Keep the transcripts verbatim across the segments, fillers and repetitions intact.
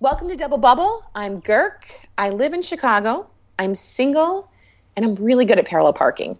Welcome to Double Bubble. I'm Girk. I live in Chicago. I'm single, and I'm really good at parallel parking.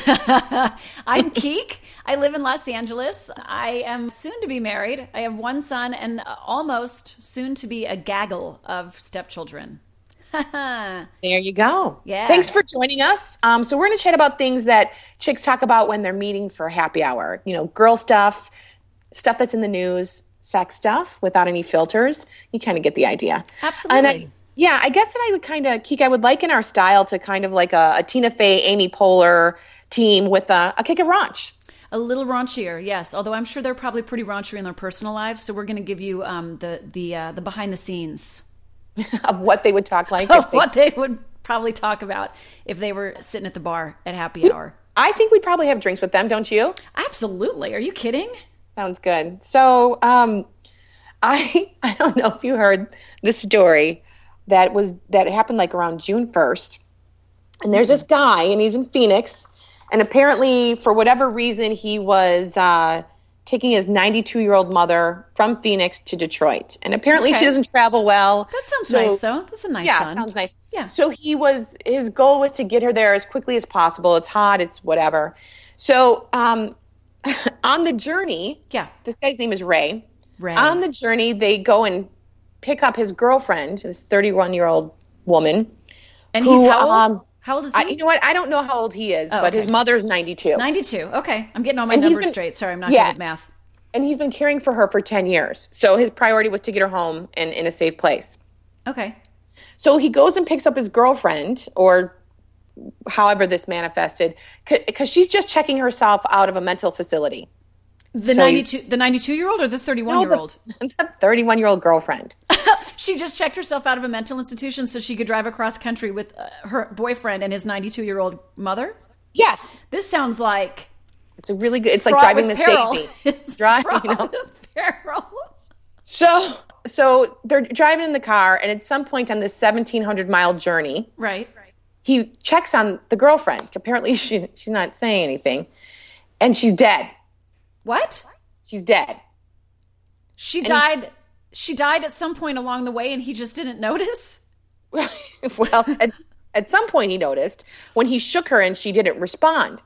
I'm Keek. I live in Los Angeles. I am soon to be married. I have one son and almost soon to be a gaggle of stepchildren. There you go. Yeah. Thanks for joining us. Um, so we're going to chat about things that chicks talk about when they're meeting for happy hour. You know, girl stuff, stuff that's in the news, sex stuff without any filters. You kind of get the idea. Absolutely. And I, yeah, I guess that I would kind of, Keek, I would liken our style to kind of like a, a Tina Fey, Amy Poehler team with a, a kick and raunch. A little raunchier, yes. Although I'm sure they're probably pretty raunchy in their personal lives. So we're going to give you um, the the uh, the behind the scenes of what they would talk like. Of they, what they would probably talk about if they were sitting at the bar at happy hour. I think we'd probably have drinks with them, don't you? Absolutely. Are you kidding? Sounds good. So um, I I don't know if you heard the story that was that happened like around June first. And there's this guy, and he's in Phoenix. And apparently, for whatever reason, he was uh, taking his ninety-two-year-old mother from Phoenix to Detroit. And apparently, Okay. she doesn't travel well. That sounds So- nice, though. That's a nice Yeah, son. sounds nice. Yeah. So he was, his goal was to get her there as quickly as possible. It's hot, it's whatever. So um, on the journey, Yeah. this guy's name is Ray. Ray. On the journey, they go and pick up his girlfriend, this thirty-one-year-old woman. And who, he's how old? um, how old is he? I, you know what? I don't know how old he is, Oh, but okay. his mother's ninety-two. ninety-two. Okay. I'm getting all my And he's numbers been- straight. Sorry, I'm not Yeah. good at math. And he's been caring for her for ten years. So his priority was to get her home and in a safe place. Okay. So he goes and picks up his girlfriend, or however this manifested, because she's just checking herself out of a mental facility. The So he's- ninety-two, the ninety-two-year-old or the No, thirty-one-year-old? the, the thirty-one-year-old girlfriend. She just checked herself out of a mental institution so she could drive across country with uh, her boyfriend and his ninety-two-year-old mother. Yes. This sounds like It's a really good, it's like fraught driving with Miss peril. Daisy. It's Drive, fraught you know. with peril. So, so they're driving in the car, and at some point on this seventeen hundred mile journey, Right. he checks on the girlfriend. Apparently, she she's not saying anything, and she's dead. What? She's dead. She And- died. She died at some point along the way, and he just didn't notice. Well, at, at some point he noticed when he shook her and she didn't respond.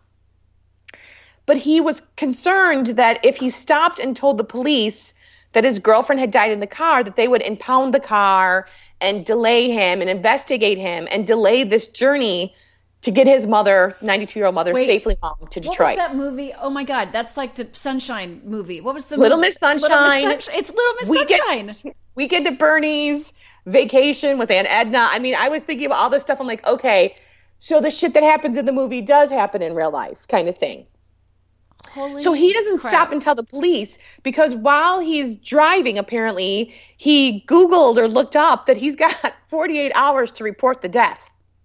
But he was concerned that if he stopped and told the police that his girlfriend had died in the car, that they would impound the car and delay him and investigate him and delay this journey to get his mother, ninety-two-year-old mother, Wait, safely home to What was Detroit. that movie? Oh my God, that's like the Sunshine movie. What was the Little movie? Miss Sunshine. Little Miss Sunshine. It's Little Miss We Sunshine. get, we get to Bernie's, Vacation with Aunt Edna. I mean, I was thinking about all this stuff. I'm like, okay, so the shit that happens in the movie does happen in real life, kind of thing. Holy So he doesn't crap. stop and tell the police because while he's driving, apparently, he Googled or looked up that he's got forty-eight hours to report the death.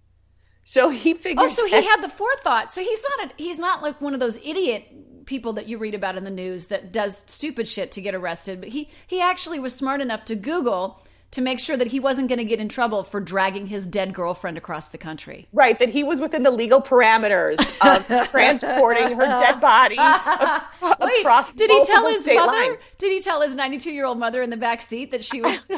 So he figured. Oh, so he had the forethought. So he's not a, he's not like one of those idiot people that you read about in the news that does stupid shit to get arrested. But he he actually was smart enough to Google to make sure that he wasn't going to get in trouble for dragging his dead girlfriend across the country. Right, that he was within the legal parameters of transporting her dead body a- Wait, across did he tell multiple his state mother? lines. Did he tell his ninety-two-year-old mother in the back seat that she was?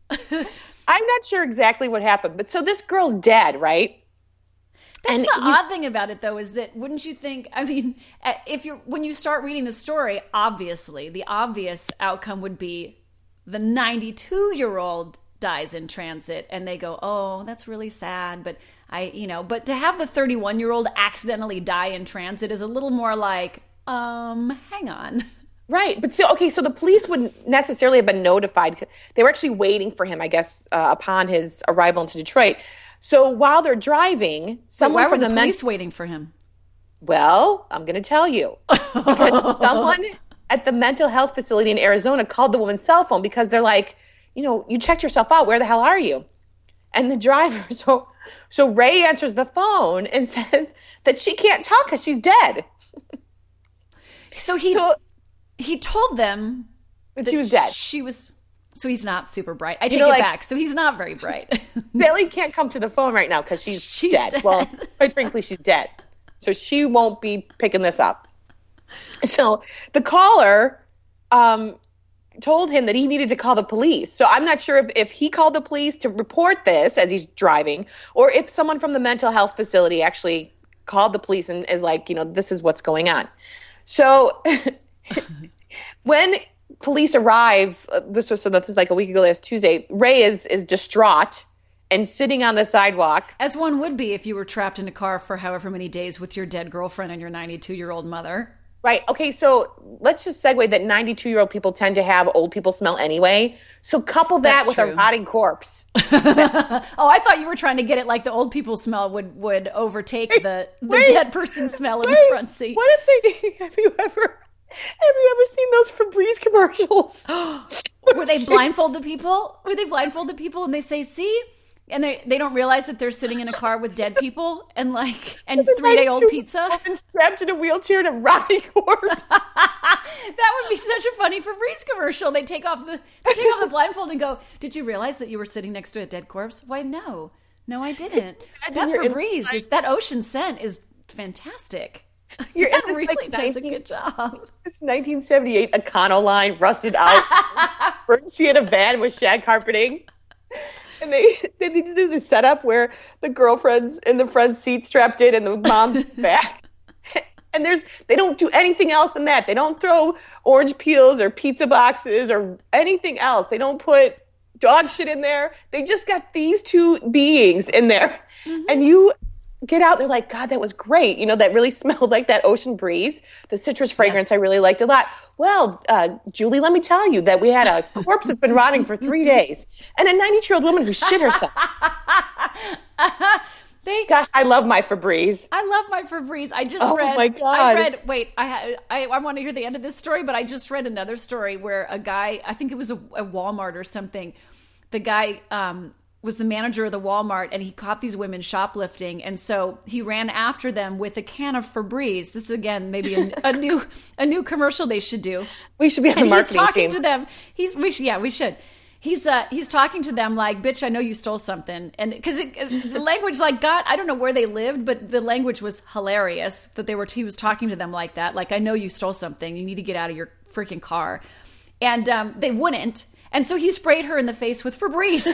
I'm not sure exactly what happened, but so this girl's dead, right? That's And the he- odd thing about it, though, is that wouldn't you think? I mean, uh, if you're when you start reading the story, obviously the obvious outcome would be the ninety-two-year-old dies in transit, and they go, "Oh, that's really sad." But I, you know, but to have the thirty-one-year-old accidentally die in transit is a little more like, um, hang on. Right. But so, okay, so the police wouldn't necessarily have been notified. They were actually waiting for him, I guess, uh, upon his arrival into Detroit. So while they're driving, someone Why were from the the men- police waiting for him? Well, I'm going to tell you. Because someone at the mental health facility in Arizona called the woman's cell phone because they're like, you know, you checked yourself out. Where the hell are you? And the driver, so so Ray answers the phone and says that she can't talk because she's dead. So he So he told them that she was dead. She was. So he's not super bright. I take know, it like- back. So he's not very bright. Sally can't come to the phone right now because she's, She's dead. dead. Well, quite frankly, she's dead. So she won't be picking this up. So the caller um, told him that he needed to call the police. So I'm not sure if, if he called the police to report this as he's driving, or if someone from the mental health facility actually called the police and is like, you know, this is what's going on. So when police arrive, uh, this was so this is like a week ago last Tuesday, Ray is is distraught and sitting on the sidewalk. As one would be if you were trapped in a car for however many days with your dead girlfriend and your ninety-two-year-old mother. Right. Okay, so let's just segue that ninety-two-year-old people tend to have old people smell anyway. So couple that That's with true. a rotting corpse. Oh, I thought you were trying to get it like the old people smell would, would overtake the, the Wait, dead person smell in wait, the front seat. What if they have you ever have you ever seen those Febreze commercials? Where they blindfold the people? Where they blindfold the people and they say, see? And they they don't realize that they're sitting in a car with dead people and like and three day old pizza. And strapped in a wheelchair in a rotting corpse. That would be such a funny Febreze commercial. They take off the they take off the blindfold and go, "Did you realize that you were sitting next to a dead corpse?" Why, no, no, I didn't. That Febreze is that ocean scent is fantastic. You're that in this, really like, does nineteen a good job. It's nineteen seventy-eight Econoline, rusted out. She had a van with shag carpeting. And they they need to do the setup where the girlfriend's in the front seat strapped in and the mom's back. And there's they don't do anything else than that. They don't throw orange peels or pizza boxes or anything else. They don't put dog shit in there. They just got these two beings in there. Mm-hmm. And you get out, they're like, God, that was great. You know, that really smelled like that ocean breeze. The citrus fragrance yes. I really liked a lot. Well, uh, Julie, let me tell you that we had a corpse that's been rotting for three days and a ninety-year-old woman who shit herself. they, Gosh, I love my Febreze. I love my Febreze. I just oh read. Oh my God. I read. Wait, I, ha, I I want to hear the end of this story, but I just read another story where a guy, I think it was a, a Walmart or something. The guy um, was the manager of the Walmart, and he caught these women shoplifting, and so he ran after them with a can of Febreze. This is again maybe a, a new a new commercial they should do. We should be on and the marketing team. He's talking to them. He's we should, yeah we should. He's uh he's talking to them like, bitch, I know you stole something, and because the language like God, I don't know where they lived, but the language was hilarious that they were. He was talking to them like that, like, I know you stole something. You need to get out of your freaking car, and um, they wouldn't, and so he sprayed her in the face with Febreze.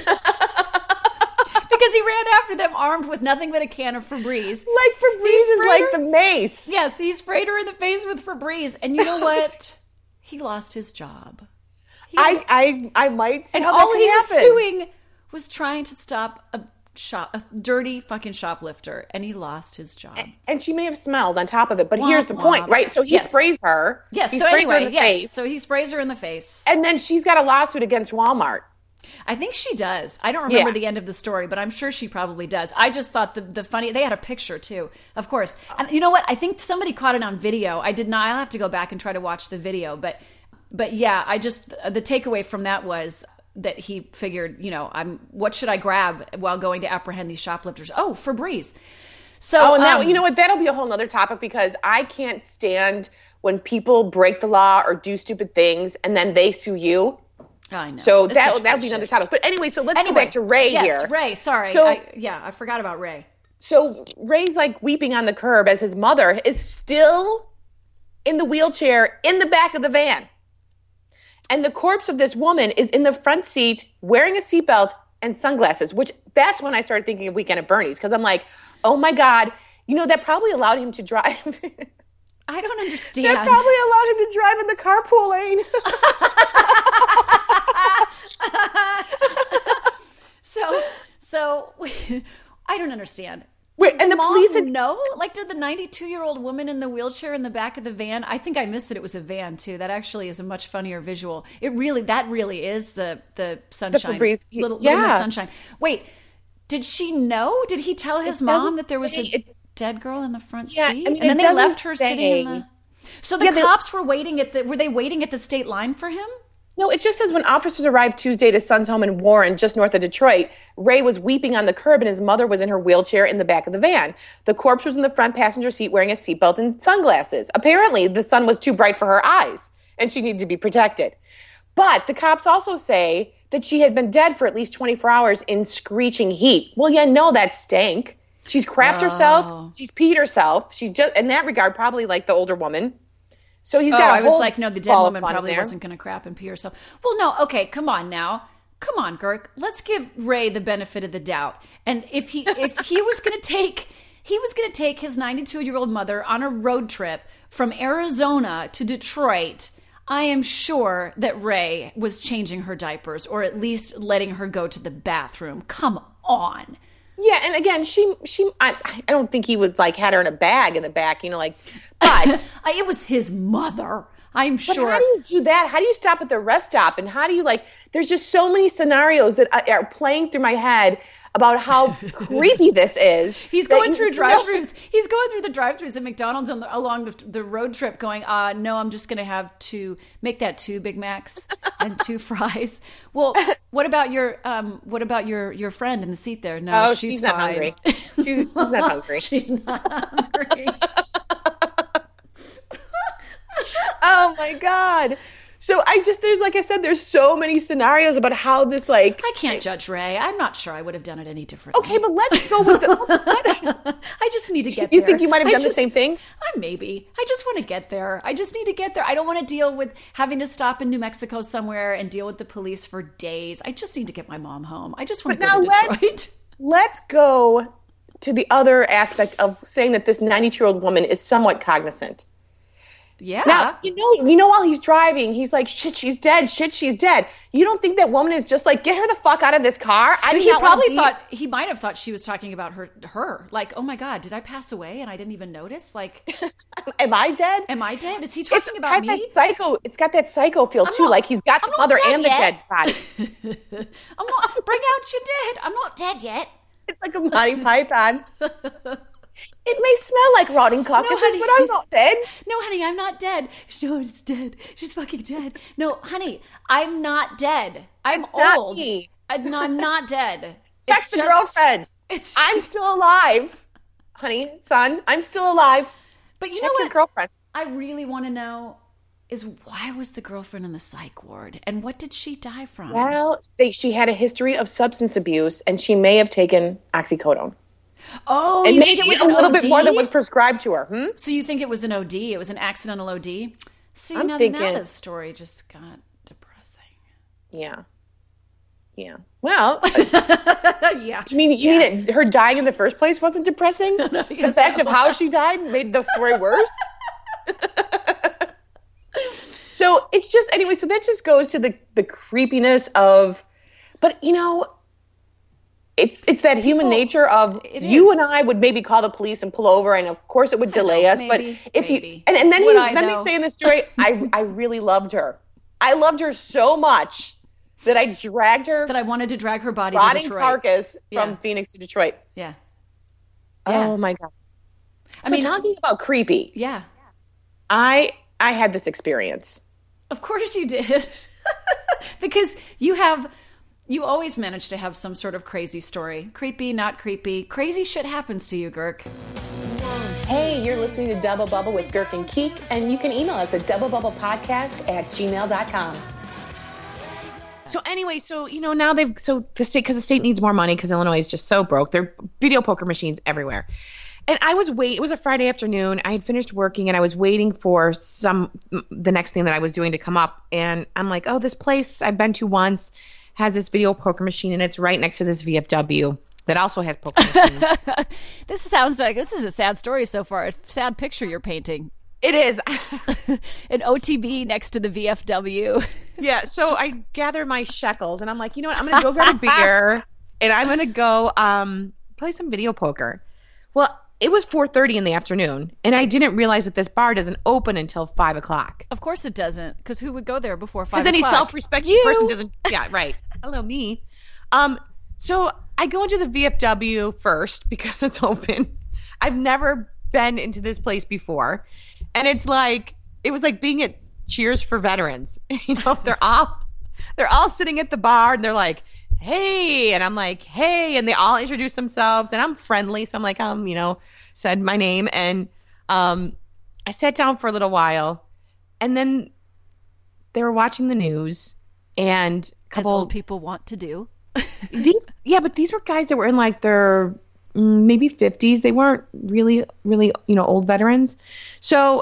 Because he ran after them armed with nothing but a can of Febreze. Like Febreze is like her, the mace. Yes, he sprayed her in the face with Febreze. And you know what? He lost his job. He, I, I I might see and how all that he could was happen. doing was trying to stop a shop, a dirty fucking shoplifter, and he lost his job. And, and she may have smelled on top of it, but womp, here's the womp. point, right? So he yes. sprays her. Yes. He so sprays anyway, her in the yes. face. So he sprays her in the face, and then she's got a lawsuit against Walmart. I think she does. I don't remember yeah. the end of the story, but I'm sure she probably does. I just thought the the funny, they had a picture too, of course. And you know what? I think somebody caught it on video. I did not. I'll have to go back and try to watch the video. But, but yeah, I just, the takeaway from that was that he figured, you know, I'm, what should I grab while going to apprehend these shoplifters? Oh, Febreze. So, oh, and that, um, you know what? That'll be a whole nother topic because I can't stand when people break the law or do stupid things and then they sue you. I know. So It's that such that'll be bullshit. another topic. But anyway, so let's Anyway, go back to Ray yes, here. Ray, sorry. So, I, yeah, I forgot about Ray. So Ray's like weeping on the curb as his mother is still in the wheelchair in the back of the van. And the corpse of this woman is in the front seat wearing a seatbelt and sunglasses, which that's when I started thinking of Weekend at Bernie's because I'm like, oh my God, you know, that probably allowed him to drive. I don't understand. That probably allowed him to drive in the carpool lane. so, so I don't understand. Wait, Did and the, the mom police had- know? Like, did the ninety-two-year-old woman in the wheelchair in the back of the van? I think I missed that it was a van too. That actually is a much funnier visual. It really, that really is the the sunshine, the Febreze. little, yeah. little Miss Sunshine. Wait, did she know? Did he tell his It mom that there was say, a it, dead girl in the front yeah, seat? I mean, and then it they left doesn't her say. sitting in the. So the Yeah, they- cops were waiting at the. Were they waiting at the state line for him? No, it just says when officers arrived Tuesday at his son's home in Warren, just north of Detroit, Ray was weeping on the curb and his mother was in her wheelchair in the back of the van. The corpse was in the front passenger seat wearing a seatbelt and sunglasses. Apparently, the sun was too bright for her eyes and she needed to be protected. But the cops also say that she had been dead for at least twenty-four hours in screeching heat. Well, yeah, no, that stank. She's crapped Oh. herself. She's peed herself. She just, in that regard, probably like the older woman. So he's oh, got a I was whole like, no, the dead ball of woman fun in probably there. wasn't going to crap and pee herself. Well, no, okay, come on now. Come on, Girk. Let's give Ray the benefit of the doubt. And if he if he was going to take he was going to take his ninety-two-year-old mother on a road trip from Arizona to Detroit, I am sure that Ray was changing her diapers or at least letting her go to the bathroom. Come on. Yeah, and again, she she I, I don't think he was like had her in a bag in the back, you know, like. But it was his mother. I'm but sure. how do you do that? How do you stop at the rest stop? And how do you like? There's just so many scenarios that are playing through my head about how creepy this is. He's that going you- through you know- drive-thrus. He's going through the drive-thrus at McDonald's on the, along the, the road trip going, uh, no, I'm just going to have two, make that two Big Macs and two fries. Well, what about your, um, what about your, your friend in the seat there? No, Oh, she's, she's, not fine. hungry. She's, she's not hungry. She's not hungry. Oh my God. So I just, there's, like I said, there's so many scenarios about how this, like, I can't judge Ray. I'm not sure I would have done it any differently. okay, but let's go with the, I just need to get you there. think you might have I done the just- same thing? I maybe. I just want to get there. I just need to get there. I don't want to deal with having to stop in New Mexico somewhere and deal with the police for days. I just need to get my mom home. I just want But to go now to let's, Detroit. let's go to the other aspect of saying that this ninety-two-year-old woman is somewhat cognizant. Yeah. Now, you know, you know, while he's driving, he's like, shit, she's dead. Shit, she's dead. You don't think that woman is just like, get her the fuck out of this car? I But do he not wanna probably be- thought, he might have thought she was talking about her, her. Like, oh my God, did I pass away and I didn't even notice? Like, am I dead? am I dead? Is he It's talking about got me? that psycho. It's got that psycho feel too. not- like he's got I'm the not mother dead and the yet. dead body. I'm not, bring out your dead. I'm not dead yet. It's like a Monty Python. It may smell like rotting carcasses, honey. but I'm not dead. No, honey, I'm not dead. No, it's dead. She's fucking dead. No, honey, I'm not dead. I'm It's not old. me. I, no, I'm not dead. Check It's the just- girlfriend. It's I'm still alive, honey, son. I'm still alive. But you Check know your what? girlfriend. I really want to know is why was the girlfriend in the psych ward and what did she die from? Well, they, she had a history of substance abuse, and she may have taken oxycodone. Oh, And you maybe think it was a an little O bit D? more than was prescribed to her. Hmm? So you think it was an O D? It was an accidental O D? See, I'm now, thinking- now the story just got depressing. Yeah. Yeah. Well, Yeah. you mean you mean it, her dying in the first place wasn't depressing? The Yes, fact no. of how she died made the story worse. So it's just anyway. So that just goes to the the creepiness of, but you know, it's it's that human People- nature of it you is. and I would maybe call the police and pull over, and of course it would delay know, us. maybe, but if maybe. you and, and then Would he, I, then though? they say in the story, I I really loved her. I loved her so much that I dragged her That I wanted to drag her body to rotting Detroit. carcass Yeah. from Phoenix to Detroit. Yeah. Yeah. Oh my God. I So mean- talking about creepy, Yeah. I I had this experience. Of course you did. Because you have, you always manage to have some sort of crazy story. Creepy, not creepy. Crazy shit happens to you, Girk. Hey, you're listening to Double Bubble with Girk and Keek, and you can email us at doublebubblepodcast at gmail dot com. So anyway, so, you know, now they've, so the state, because the state needs more money because Illinois is just so broke. There are video poker machines everywhere. And I was wait. It was a Friday afternoon. I had finished working, and I was waiting for some the next thing that I was doing to come up. And I'm like, oh, this place I've been to once has this video poker machine, and it's right next to this V F W that also has poker machines. This sounds like, this is a sad story so far. A sad picture you're painting. It is. An O T B next to the V F W. Yeah. So I gather my shekels, and I'm like, you know what? I'm gonna go grab a beer, and I'm gonna go um play some video poker. Well, it was four thirty in the afternoon, and I didn't realize that this bar doesn't open until five o'clock. Of course it doesn't, because who would go there before five Because any o'clock? self-respecting You. person doesn't. Yeah, right. Hello, me. Um, so I go into the V F W first because it's open. I've never been into this place before, and it's like it was like being at Cheers for Veterans. You know, they're all they're all sitting at the bar, and they're like, hey, and I'm like, hey, and they all introduce themselves, and I'm friendly, so I'm like, um, you know, said my name, and um, I sat down for a little while, and then they were watching the news, and a As couple old people want to do. these, yeah, but these were guys that were in like their mm, maybe fifties. They weren't really, really, you know, old veterans. So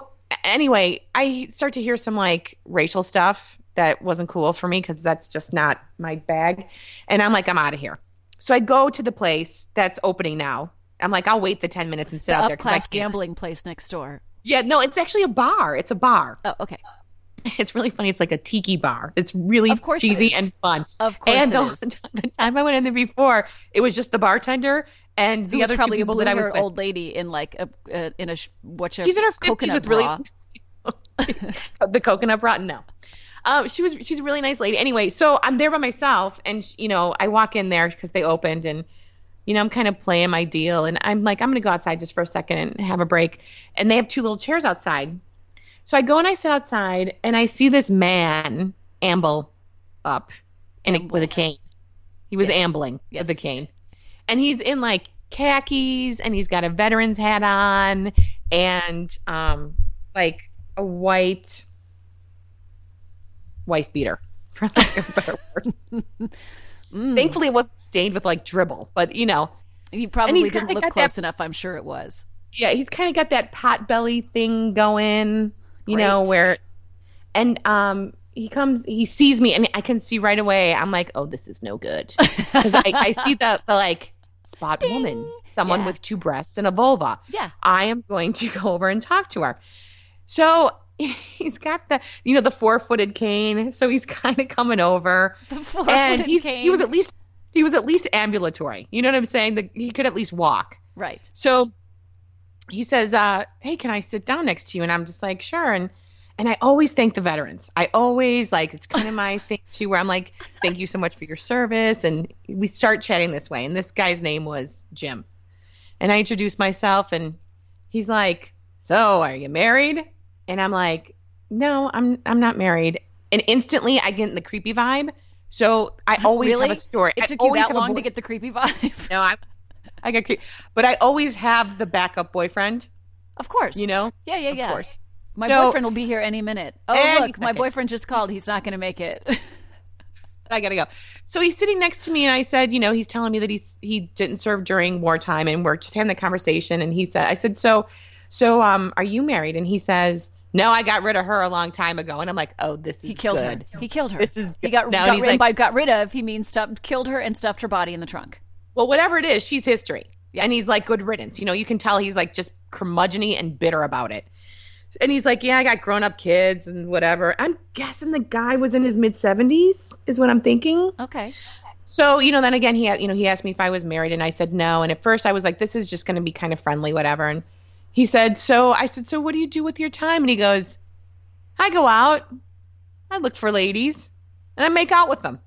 anyway, I start to hear some like racial stuff that wasn't cool for me because that's just not my bag. And I'm like, I'm out of here. So I go to the place that's opening now. I'm like, I'll wait the ten minutes and sit the out there. Up-class gambling place next door. Yeah, no, it's actually a bar. It's a bar. Oh, okay. It's really funny. It's like a tiki bar. It's really of course cheesy and fun. Of course and it the, is. the time I went in there before, it was just the bartender and the Who other was probably two people a that I was with. old lady in like a uh, in a what's a She's in her fifties coconut with really bra. the coconut bra. No, um, she was she's a really nice lady. Anyway, so I'm there by myself, and you know I walk in there because they opened, and you know I'm kind of playing my deal, and I'm like I'm gonna go outside just for a second and have a break, and they have two little chairs outside. So I go and I sit outside, and I see this man amble up in a, with a cane. He was yes. ambling yes. with a cane. And he's in like khakis, and he's got a veteran's hat on, and um, like a white wife beater, for lack of a better word. mm. Thankfully, it wasn't stained with like dribble, but you know. He probably didn't look close that, enough, I'm sure it was. Yeah, he's kind of got that pot belly thing going. You Great. know, where, and um, he comes, he sees me, and I can see right away, I'm like, oh, this is no good. Because I, I see the, the like, spot Ding. woman, someone yeah. with two breasts and a vulva. Yeah. I am going to go over and talk to her. So he's got the, you know, the four-footed cane, so he's kind of coming over. The four-footed and he's, cane. he was at least, he was at least ambulatory. You know what I'm saying? The, he could at least walk. Right. So he says, uh, hey, can I sit down next to you? And I'm just like, sure. And and I always thank the veterans. I always, like, it's kind of my thing, too, where I'm like, thank you so much for your service. And we start chatting this way. And this guy's name was Jim. And I introduced myself, and he's like, so are you married? And I'm like, no, I'm I'm not married. And instantly I get the creepy vibe. So I always really? have a story. It I took you always that have a long boy- to get the creepy vibe? No, I'm I got creepy. But I always have the backup boyfriend. Of course. You know? Yeah, yeah, yeah. Of course. My So- boyfriend will be here any minute. Oh, Any look, my second. boyfriend just called. He's not going to make it. I gotta go. So he's sitting next to me, and I said, you know, he's telling me that he's he didn't serve during wartime, and we're just having the conversation. And he said, I said, so, so, um, are you married? And he says, no, I got rid of her a long time ago. And I'm like, oh, this is He killed good. her. He killed her. This is He good. got, Now got he's rid like- by got rid of. He means stuffed, killed her and stuffed her body in the trunk. Well, whatever it is, she's history. Yeah. And he's like, good riddance. You know, you can tell he's like just curmudgeon-y and bitter about it. And he's like, yeah, I got grown-up kids and whatever. I'm guessing the guy was in his mid-seventies is what I'm thinking. Okay. So, you know, then again, he, you know, he asked me if I was married, and I said no. And at first I was like, this is just going to be kind of friendly, whatever. And he said, so I said, so what do you do with your time? And he goes, I go out, I look for ladies, and I make out with them.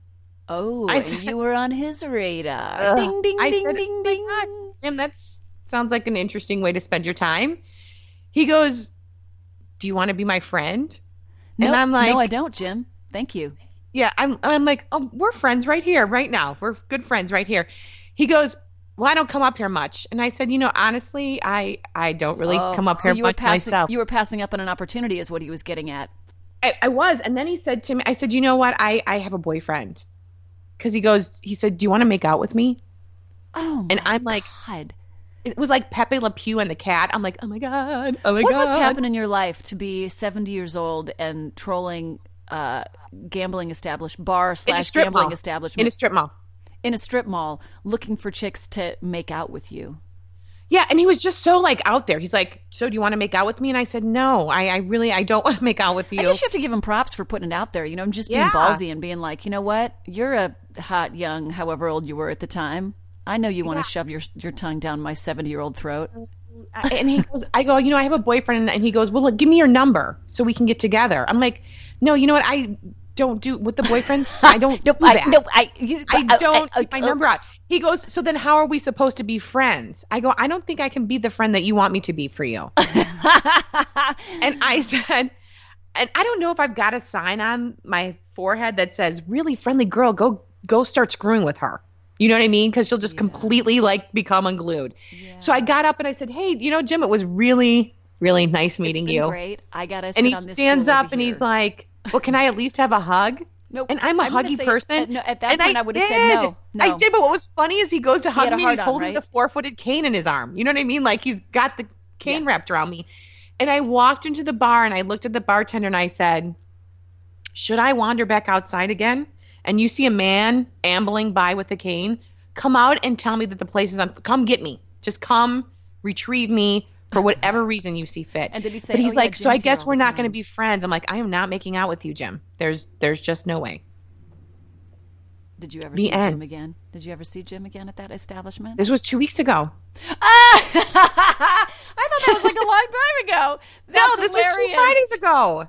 Oh, I and said- you were on his radar. Ugh. Ding, ding, I ding, said, ding, "Oh my ding. gosh, Jim, that sounds like an interesting way to spend your time. He goes, do you want to be my friend? No, and I'm like, no, I don't, Jim. Thank you. yeah, I'm, I'm like, oh, we're friends right here, right now. We're good friends right here. He goes, well, I don't come up here much. And I said, you know, honestly, I, I don't really Oh, come up so here you were much passing, myself. You were passing up on an opportunity, is what he was getting at. I, I was. And then he said to me, I said, you know what? I, I have a boyfriend. Because he goes, he said, do you want to make out with me? Oh, And my I'm like, God. It was like Pepe Le Pew and the cat. I'm like, oh my God. Oh my What God. must happen in your life to be seventy years old and trolling uh, gambling established bar slash strip gambling mall. establishment In a strip mall. in a strip mall, looking for chicks to make out with you? Yeah, and he was just so like out there. He's like, so do you want to make out with me? And I said, no, I, I really, I don't want to make out with you. I guess you have to give him props for putting it out there. You know, just being Yeah. ballsy and being like, you know what, you're a hot young, however old you were at the time. I know you want Yeah. to shove your your tongue down my seventy year old throat. And he goes, I go, you know, I have a boyfriend. And he goes, well, look, give me your number so we can get together. I'm like, no, you know what? I don't do with the boyfriend. I don't Nope, do I, that. nope, I, you, I I- don't I- keep my I- number out. He goes, so then how are we supposed to be friends? I go, I don't think I can be the friend that you want me to be for you. And I said, and I don't know if I've got a sign on my forehead that says, really friendly girl, go go start screwing with her. You know what I mean? Because she'll just Yeah. completely like become unglued. Yeah. So I got up and I said, hey, you know, Jim, it was really, really nice meeting It's been you. Great. I gotta sit And he on this stands stool up over and here. he's like, well, can I at least have a hug? Nope. And I'm a gonna huggy say- person. At, no, at that and point, I, I, would have did. said no. No. I did, but what was funny is he goes to hug had a me and he's hard-on, holding right? the four-footed cane in his arm. You know what I mean? Like he's got the cane Yeah. wrapped around me. And I walked into the bar and I looked at the bartender and I said, should I wander back outside again? And you see a man ambling by with a cane, come out and tell me that the place is on. Come get me. Just come retrieve me for whatever reason you see fit. And did he say, but he's oh, like, yeah, so I Jim's here guess all we're the not going to time." be friends. I'm like, I am not making out with you, Jim. There's there's just no way. Did you ever The see end. Jim again? Did you ever see Jim again at that establishment? This was two weeks ago. Ah! I thought that was like a long time ago. That's no, this hilarious. was two Fridays ago.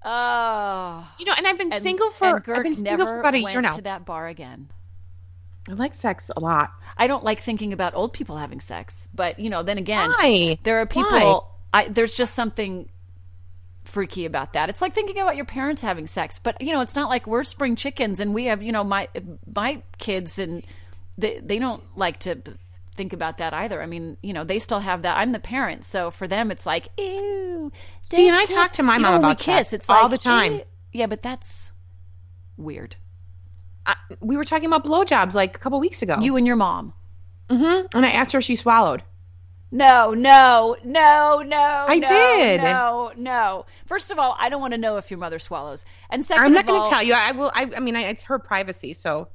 Oh. You know, and I've been And, single for and Girk I've been single never for about a went year now. to that bar again. I like sex a lot. I don't like thinking about old people having sex, but you know, then again, Why? there are people. Why? I, there's just something freaky about that. It's like thinking about your parents having sex, but you know, it's not like we're spring chickens and we have, you know, my my kids and they they don't like to think about that either. I mean, you know, they still have that. I'm the parent, so for them, it's like, ew. See, and I kiss. talk to my You know, mom when about we kiss. sex It's all like, the time. ew. Yeah, but that's weird. I, we were talking about blowjobs like a couple weeks ago. You and your mom. Mm-hmm. And I asked her if she swallowed. No, no, no, no. I no, did. No, no. First of all, I don't want to know if your mother swallows. And second I'm not of going all, to tell you. I will. I, I mean, I, it's her privacy. So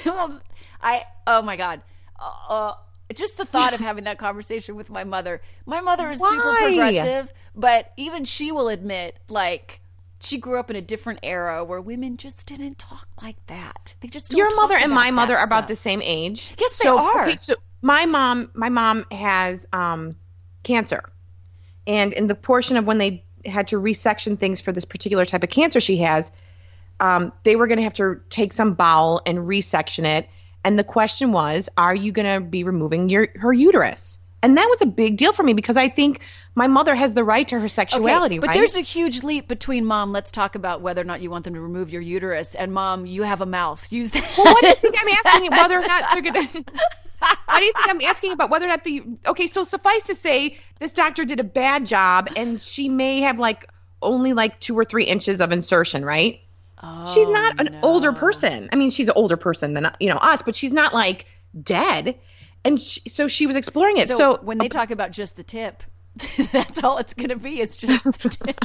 I, oh my God. Uh, just the thought of having that conversation with my mother. My mother is super Why? progressive, but even she will admit, like, she grew up in a different era where women just didn't talk like that. They just don't your talk mother and about my that mother are about stuff. the same age. Yes, they so, are. Okay, so my mom, my mom has um, cancer, and in the portion of when they had to resection things for this particular type of cancer she has, um, they were going to have to take some bowel and resection it. And the question was, are you going to be removing your her uterus? And that was a big deal for me because I think my mother has the right to her sexuality, Okay, but right? there's a huge leap between mom, let's talk about whether or not you want them to remove your uterus, and mom, you have a mouth. Use that. Well, what do you think I'm asking? Whether or not they're going to... Why do you think I'm asking about whether or not the... Okay, so suffice to say, this doctor did a bad job, and she may have like only like two or three inches of insertion, right? Oh, She's not an no. older person. I mean, she's an older person than, you know, us, but she's not like dead. And she, so she was exploring it. So, So, when they talk about just the tip, that's all it's going to be. It's just the tip.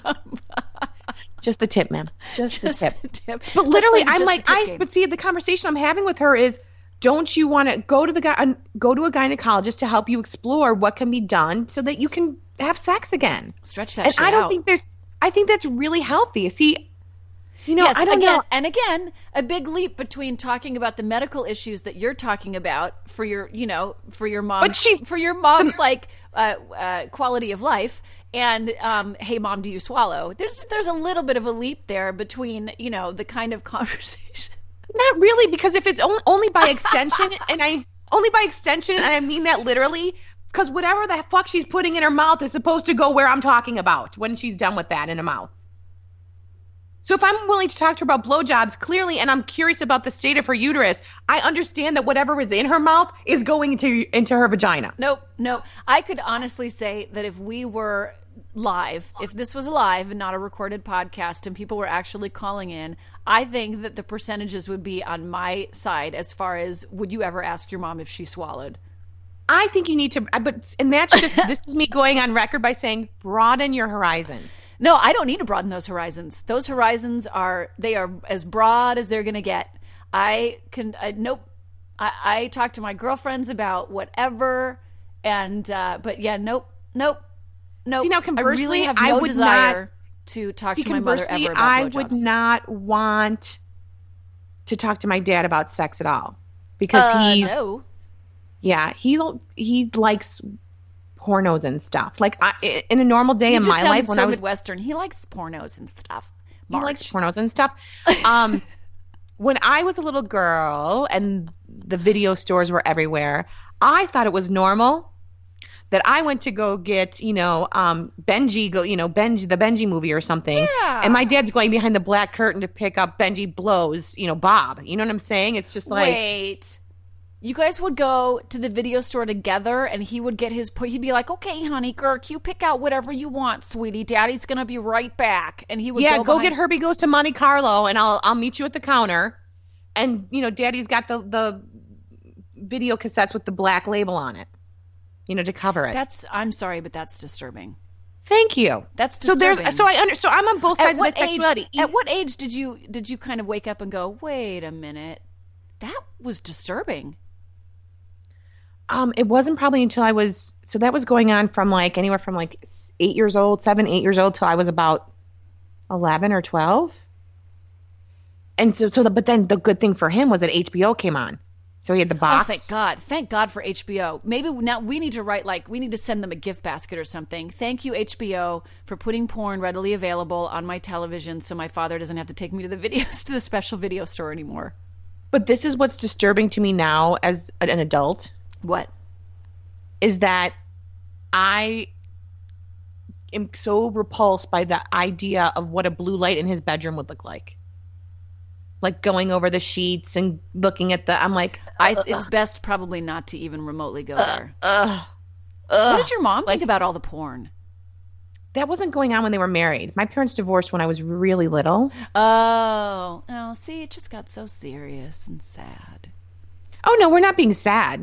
just the tip, ma'am. Just, Just the tip. the tip. But Let's literally, play I'm just like, the tip I. game. But see, the conversation I'm having with her is, don't you want to go to the guy, uh, go to a gynecologist to help you explore what can be done so that you can have sex again? Stretch that And shit I don't out. think there's. I think that's really healthy. See, you know, Yes, I don't again, know. and again, a big leap between talking about the medical issues that you're talking about for your, you know, for your mom's, But she's- for your mom's like uh, uh, quality of life, and um, hey, mom, do you swallow? There's there's a little bit of a leap there between, you know, the kind of conversation. Not really, because if it's only, only by extension, and I only by extension, and I mean that literally, because whatever the fuck she's putting in her mouth is supposed to go where I'm talking about when she's done with that in her mouth. So if I'm willing to talk to her about blowjobs, clearly, and I'm curious about the state of her uterus, I understand that whatever is in her mouth is going into into her vagina. Nope, nope. I could honestly say that if we were live, if this was live and not a recorded podcast and people were actually calling in, I think that the percentages would be on my side as far as, would you ever ask your mom if she swallowed? I think you need to, but and that's just this is me going on record by saying broaden your horizons. No, I don't need to broaden those horizons. Those horizons are, they are as broad as they're going to get. I can, I, nope. I, I talk to my girlfriends about whatever. And, uh, but yeah, nope, nope, nope. See, now, I conversely, really have I no would desire not- to talk See, to my mother conversely, ever about I blowjobs. would not want to talk to my dad about sex at all because Uh, he's no. yeah he he likes pornos and stuff. Like I, in a normal day You in just my sounded life when so I was Midwestern. He likes pornos and stuff. he likes Marge. pornos and stuff. Um, when I was a little girl and the video stores were everywhere, I thought it was normal that I went to go get, you know, um, Benji, go, you know, Benji, the Benji movie or something. Yeah. And my dad's going behind the black curtain to pick up Benji Blows, you know, Bob. You know what I'm saying? It's just like, Wait. You guys would go to the video store together and he would get his, he'd be like, okay, honey, Girk, you pick out whatever you want, sweetie. Daddy's going to be right back. And he would yeah, go, go behind- get Herbie Goes to Monte Carlo and I'll, I'll meet you at the counter. And, you know, Daddy's got the, the video cassettes with the black label on it, you know, to cover it. That's, I'm sorry, but that's disturbing. Thank you. That's so disturbing. there's so I under so I'm on both sides of that sexuality. Age, at what age did you did you kind of wake up and go, wait a minute, that was disturbing? Um, it wasn't probably until I was so that was going on from like anywhere from like eight years old, seven, eight years old till I was about eleven or twelve. And so, so the, but then the good thing for him was that H B O came on. So he had the box. Oh, thank God. Thank God for H B O. Maybe now we need to write, like, we need to send them a gift basket or something. Thank you, H B O, for putting porn readily available on my television so my father doesn't have to take me to the videos, to the special video store anymore. But this is what's disturbing to me now as an adult. What? Is that I am so repulsed by the idea of what a blue light in his bedroom would look like. Like going over the sheets and looking at the, I'm like, I, it's best probably not to even remotely go uh, there. Uh, uh, what did your mom like, think about all the porn? That wasn't going on when they were married. My parents divorced when I was really little. Oh, oh, see, it just got so serious and sad. Oh no, we're not being sad.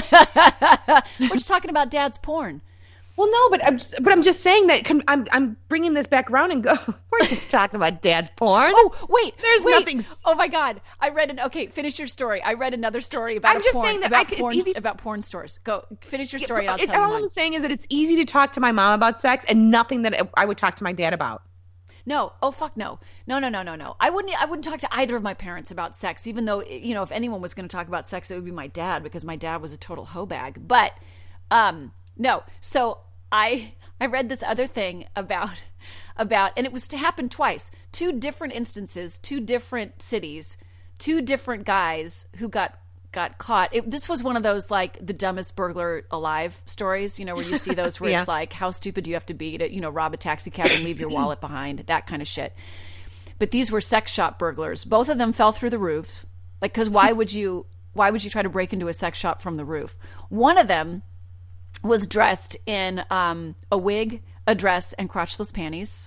We're just talking about dad's porn. Well, no, but I'm just, but I'm just saying that I'm I'm bringing this back around and go. We're just talking about dad's porn. Oh wait, there's wait. nothing. Oh my God, I read an okay. Finish your story. I read another story about. I'm a just porn, saying that about I, porn it's easy. about porn stores. Go finish your story. Yeah, and I'll it, tell you all mine. I'm saying is that it's easy to talk to my mom about sex and nothing that I would talk to my dad about. No. Oh fuck no. No no no no no. I wouldn't. I wouldn't talk to either of my parents about sex. Even though, you know, if anyone was going to talk about sex, it would be my dad because my dad was a total hoe bag. But um, no. So I. I read this other thing about, about, and it was to happen twice. Two different instances, two different cities, two different guys who got got caught. It, this was one of those, like, the dumbest burglar alive stories, you know, where you see those where yeah. it's like, how stupid do you have to be to, you know, rob a taxi cab and leave your wallet behind, that kind of shit. But these were sex shop burglars. Both of them fell through the roof. Like, because why would you, why would you try to break into a sex shop from the roof? One of them was dressed in um, a wig, a dress, and crotchless panties.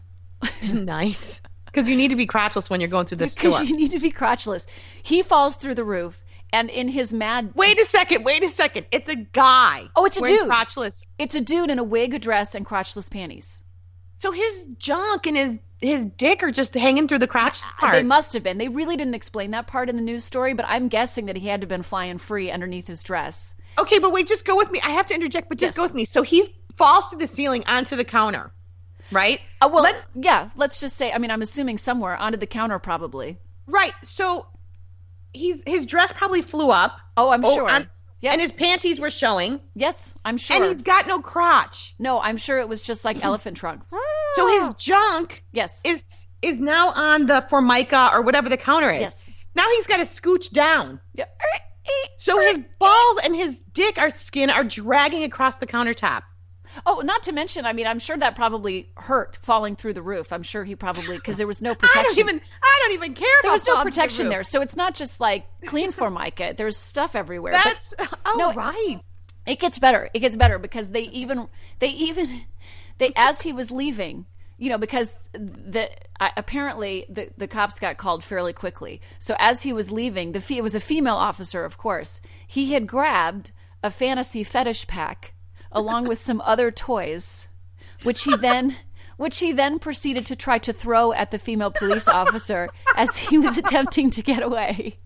Nice. Because you need to be crotchless when you're going through the store. Because you need to be crotchless. He falls through the roof, and in his mad... Wait a second, wait a second. It's a guy. Oh, it's a dude. Crotchless. It's a dude in a wig, a dress, and crotchless panties. So his junk and his, his dick are just hanging through the crotch part. They must have been. They really didn't explain that part in the news story, but I'm guessing that he had to have been flying free underneath his dress. Okay, but wait, just go with me. I have to interject, but just yes. go with me. So he falls through the ceiling onto the counter, right? Uh, well, let's, yeah, let's just say, I mean, I'm assuming somewhere onto the counter probably. Right. So he's his dress probably flew up. Oh, I'm oh, sure. On, yep. And his panties were showing. Yes, I'm sure. And he's got no crotch. No, I'm sure it was just like elephant trunk. So his junk yes. is is now on the Formica or whatever the counter is. Yes. Now he's got to scooch down. Yeah. So his balls and his dick, our skin, are dragging across the countertop. Oh, not to mention, I mean, I'm sure that probably hurt falling through the roof. I'm sure he probably, because there was no protection. I don't even, I don't even care there about There was no protection the there. So it's not just like clean Formica. There's stuff everywhere. That's, but, oh, no, right. It, it gets better. It gets better because they even, they even, they, as he was leaving, you know, because the uh, apparently the, the cops got called fairly quickly. So as he was leaving, the it was a female officer, of course. He had grabbed a fantasy fetish pack along with some other toys, which he then which he then proceeded to try to throw at the female police officer as he was attempting to get away.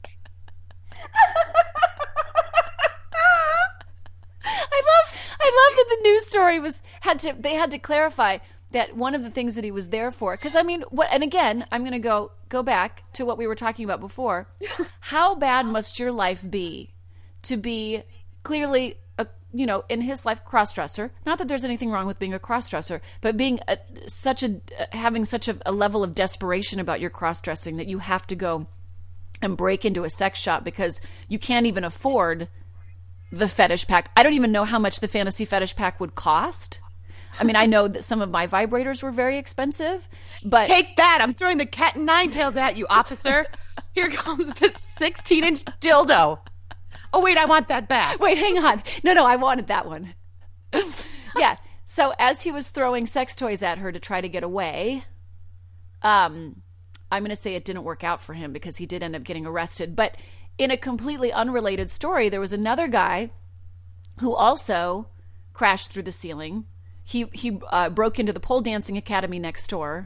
I love I love that the news story was had to they had to clarify that one of the things that he was there for, because I mean, what? And again, I'm going to go go back to what we were talking about before. How bad must your life be to be clearly, a, you know, in his life, cross-dresser? Not that there's anything wrong with being a cross-dresser, but being a, such a having such a, a level of desperation about your cross-dressing that you have to go and break into a sex shop because you can't even afford the fetish pack. I don't even know how much the fantasy fetish pack would cost. I mean, I know that some of my vibrators were very expensive, but... Take that! I'm throwing the cat and nine tails at you, officer. Here comes the sixteen-inch dildo. Oh, wait, I want that back. Wait, hang on. No, no, I wanted that one. Yeah, so as he was throwing sex toys at her to try to get away, um, I'm going to say it didn't work out for him because he did end up getting arrested. But in a completely unrelated story, there was another guy who also crashed through the ceiling. he he uh, broke into the pole dancing academy next door.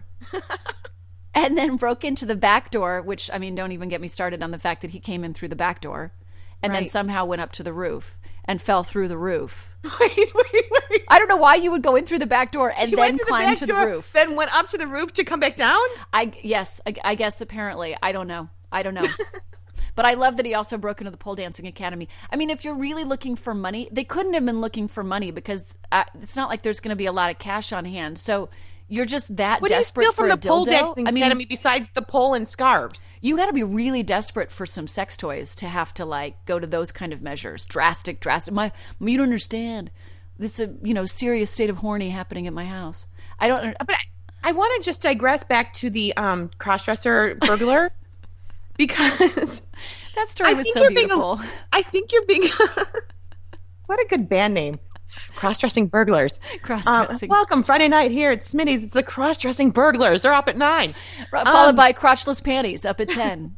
And then broke into the back door, which, I mean, don't even get me started on the fact that he came in through the back door and right. then somehow went up to the roof and fell through the roof. Wait, wait, wait. I don't know why you would go in through the back door and he then to climb the to door, the roof. Then went up to the roof to come back down? I Yes, I, I guess apparently. I don't know. I don't know. But I love that he also broke into the pole dancing academy. I mean, if you're really looking for money, they couldn't have been looking for money because uh, it's not like there's going to be a lot of cash on hand. So you're just that what desperate do you steal for from a the pole dildo? dancing I mean, academy besides the pole and scarves? You got to be really desperate for some sex toys to have to like go to those kind of measures. Drastic, drastic. My, you don't understand. This is a you know serious state of horny happening at my house. I don't. But I, I want to just digress back to the um, crossdresser burglar because that story was so beautiful. A, I think you're being. What a good band name. Cross-dressing burglars. Cross-dressing. Um, welcome Friday night here at Smitty's. It's the cross-dressing burglars. They're up at nine. Followed um, by crotchless panties up at ten.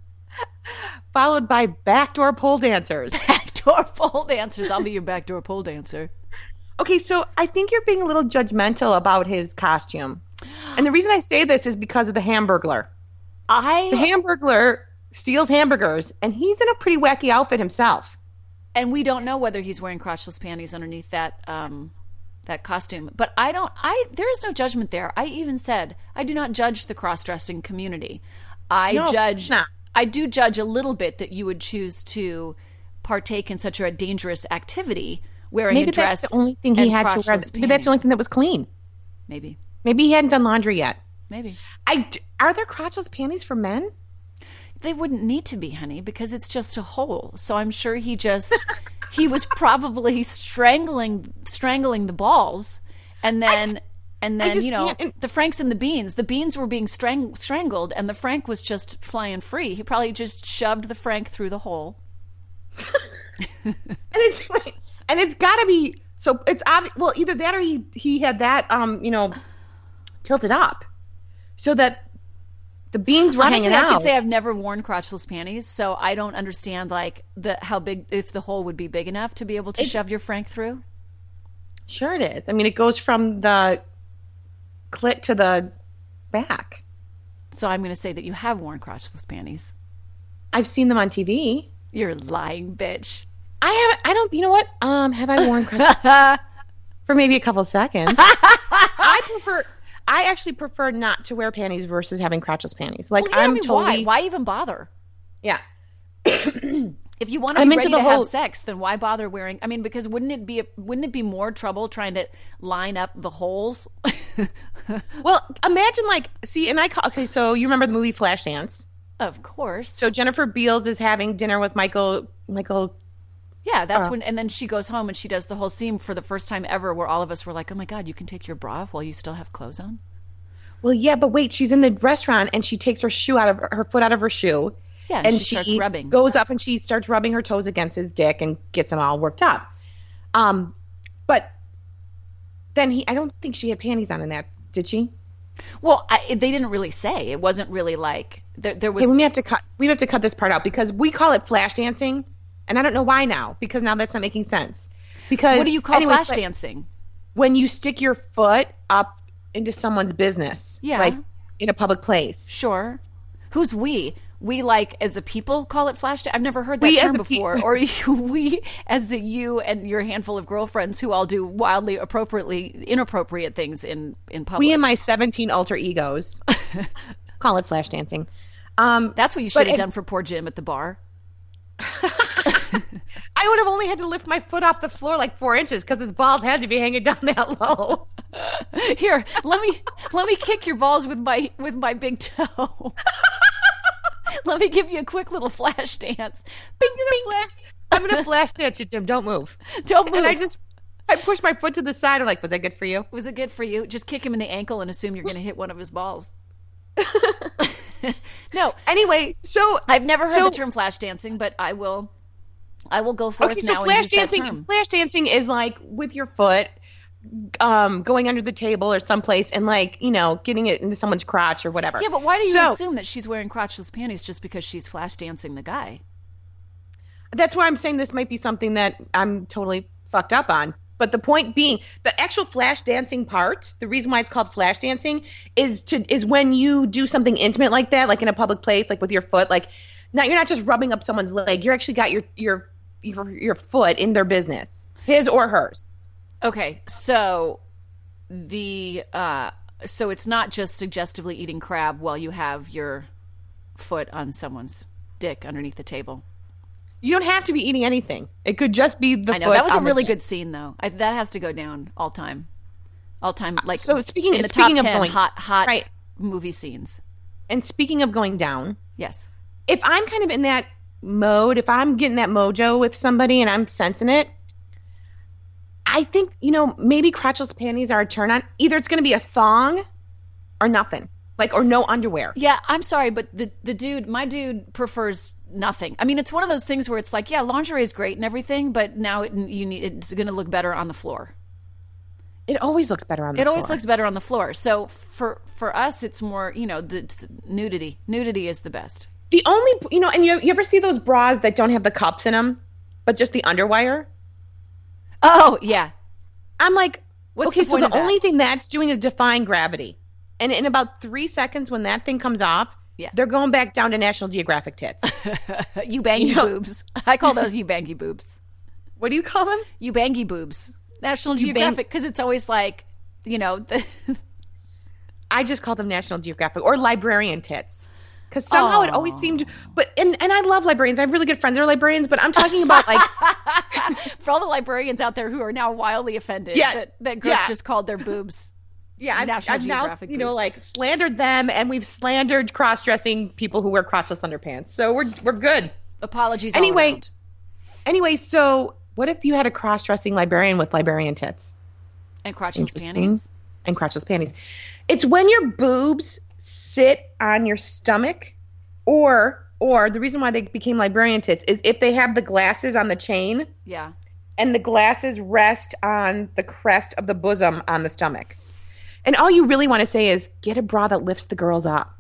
Followed by backdoor pole dancers. Backdoor pole dancers. I'll be your backdoor pole dancer. Okay, so I think you're being a little judgmental about his costume. And the reason I say this is because of the Hamburglar. I... The Hamburglar steals hamburgers, and he's in a pretty wacky outfit himself. And we don't know whether he's wearing crotchless panties underneath that um, that costume. But I don't. I there is no judgment there. I even said I do not judge the cross-dressing community. I no, judge. Not. I do judge a little bit that you would choose to partake in such a dangerous activity, wearing maybe a dress. That's the only thing he had to wear. Maybe that's the only thing that was clean. Maybe. Maybe he hadn't done laundry yet. Maybe. I are there crotchless panties for men? They wouldn't need to be, honey, because it's just a hole. So I'm sure he just, he was probably strangling, strangling the balls. And then, just, and then, you know, the Franks and the Beans, the Beans were being strang- strangled and the Frank was just flying free. He probably just shoved the Frank through the hole. and it's, and it's gotta be, so it's obvious, well, either that or he, he had that, um, you know, tilted up so that the beans were Honestly, hanging out. I could say I've never worn crotchless panties, so I don't understand like the how big if the hole would be big enough to be able to it's, shove your Frank through. Sure, it is. I mean, it goes from the clit to the back. So I'm going to say that you have worn crotchless panties. I've seen them on T V. You're lying, bitch. I haven't. I don't. You know what? Um, have I worn crotchless for maybe a couple seconds? I prefer. I actually prefer not to wear panties versus having crotchless panties. Like, well, yeah, I'm I mean, totally. Why? Why even bother? Yeah. If you want to be ready to whole... have sex, then why bother wearing? I mean, because wouldn't it be wouldn't it be more trouble trying to line up the holes? Well, imagine like see, and I call, okay. So you remember the movie Flashdance? Of course. So Jennifer Beals is having dinner with Michael. Michael. Yeah, that's uh, when, and then she goes home and she does the whole scene for the first time ever, where all of us were like, "Oh my God, you can take your bra off while you still have clothes on." Well, yeah, but wait, she's in the restaurant and she takes her shoe out of her foot out of her shoe. Yeah, and, and she, she starts rubbing. Goes up and she starts rubbing her toes against his dick and gets him all worked up. Um, but then he, I don't think she had panties on in that, did she? Well, I, they didn't really say. It wasn't really like there, there was. Hey, we have to cut. We have to cut this part out because we call it flash dancing, and I don't know why now. Because now that's not making sense. Because what do you call anyways, flash like, dancing? When you stick your foot up into someone's business, yeah, like in a public place. Sure. Who's we? We, like, as a people call it flash dancing? I've never heard that we term before. Pe- or you, we, as a, you and your handful of girlfriends who all do wildly, appropriately, inappropriate things in, in public. We and my seventeen alter egos call it flash dancing. Um, That's what you should have done for poor Jim at the bar. I would have only had to lift my foot off the floor like four inches because his balls had to be hanging down that low. Here, let me let me kick your balls with my with my big toe. Let me give you a quick little flash dance. Bing, I'm gonna bing. flash. I'm gonna flash dance you, Jim. Don't move. Don't move. And I just I push my foot to the side. I'm like, was that good for you? Was it good for you? Just kick him in the ankle and assume you're gonna hit one of his balls. No. Anyway, so I've never heard so, the term flash dancing, but I will. I will go forth okay, so now flash and use dancing, that term. Flash dancing is like with your foot, um, going under the table or someplace and like you know getting it into someone's crotch or whatever. Yeah, but why do you so, assume that she's wearing crotchless panties just because she's flash dancing the guy? That's why I'm saying this might be something that I'm totally fucked up on. But the point being, the actual flash dancing part, the reason why it's called flash dancing is to is when you do something intimate like that, like in a public place, like with your foot, like not you're not just rubbing up someone's leg. You're actually got your your your, your foot in their business, his or hers. Okay, so the uh, so it's not just suggestively eating crab while you have your foot on someone's dick underneath the table. You don't have to be eating anything. It could just be the I know foot that was a on really the good scene, though. I, that has to go down all time, all time. Like So speaking in the speaking top of ten going hot hot right, movie scenes. and speaking of going down, Yes. if I'm kind of in that mode, if I'm getting that mojo with somebody and I'm sensing it, I think, you know, maybe crotchless panties are a turn on. Either it's going to be a thong or nothing, like, or no underwear. Yeah, I'm sorry, but the the dude, my dude, prefers nothing. I mean, it's one of those things where it's like, yeah, lingerie is great and everything, but now it, you need it's going to look better on the floor. It always looks better on the It floor. always looks better on the floor. So for for us, it's more, you know, the it's nudity. Nudity is the best. The only, you know, and you, you ever see those bras that don't have the cups in them, but just the underwire? Oh yeah. I'm like, What's okay, the so point the of that? only thing that's doing is defying gravity. And in about three seconds when that thing comes off, Yeah. they're going back down to National Geographic tits. You bangy You know- boobs. I call those you bangy boobs. What do you call them? You bangy boobs. National You bang- Geographic, because it's always like, you know, the, I just called them National Geographic or librarian tits. Because somehow it always seemed, but, and, and I love librarians. I have really good friends that are librarians, but I'm talking about like, for all the librarians out there who are now wildly offended Yeah, that, that Greg yeah. just called their boobs. yeah, I've, National I've now, Geographic you know, boobs. like slandered them and we've slandered cross-dressing people who wear crotchless underpants. So we're, we're good. Apologies all Anyway, around. Anyway, so what if you had a cross-dressing librarian with librarian tits? And crotchless Interesting. panties. And crotchless panties. It's when your boobs sit on your stomach, or or the reason why they became librarian tits is if they have the glasses on the chain Yeah. and the glasses rest on the crest of the bosom on the stomach. And all you really want to say is get a bra that lifts the girls up.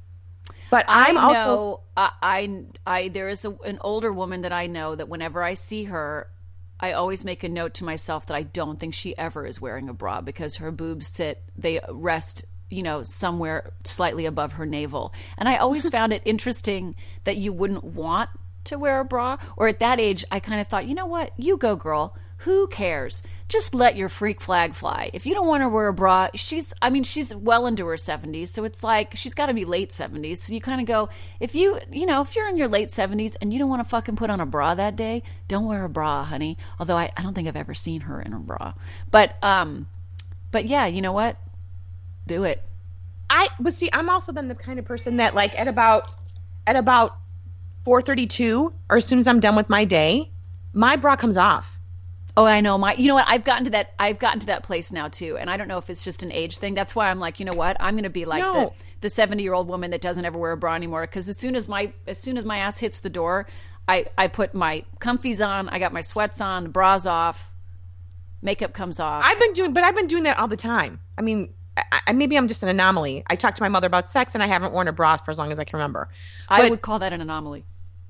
But I'm I also know, I, I, I, there is a, an older woman that I know that whenever I see her, I always make a note to myself that I don't think she ever is wearing a bra because her boobs sit, they rest, you know, somewhere slightly above her navel. And I always found it interesting that you wouldn't want to wear a bra. Or at that age, I kind of thought, you know what? You go, girl. Who cares? Just let your freak flag fly. If you don't want to wear a bra, she's, I mean, she's well into her seventies. So it's like, she's got to be late seventies. So you kind of go, if you, you know, if you're in your late seventies and you don't want to fucking put on a bra that day, don't wear a bra, honey. Although I, I don't think I've ever seen her in a bra. But, um, but yeah, you know what? Do it. I but see, I'm also then the kind of person that like at about at about four thirty-two or as soon as I'm done with my day, my bra comes off. Oh, I know. My, you know what? I've gotten to that. I've gotten to that place now too, and I don't know if it's just an age thing. That's why I'm like, you know what? I'm going to be like No. the the seventy year old woman that doesn't ever wear a bra anymore. Because as soon as my as soon as my ass hits the door, I I put my comfies on. I got my sweats on, the bras off, makeup comes off. I've been doing, but I've been doing that all the time. I mean, I, I, maybe I'm just an anomaly. I talked to my mother about sex, and I haven't worn a bra for as long as I can remember. I But- would call that an anomaly.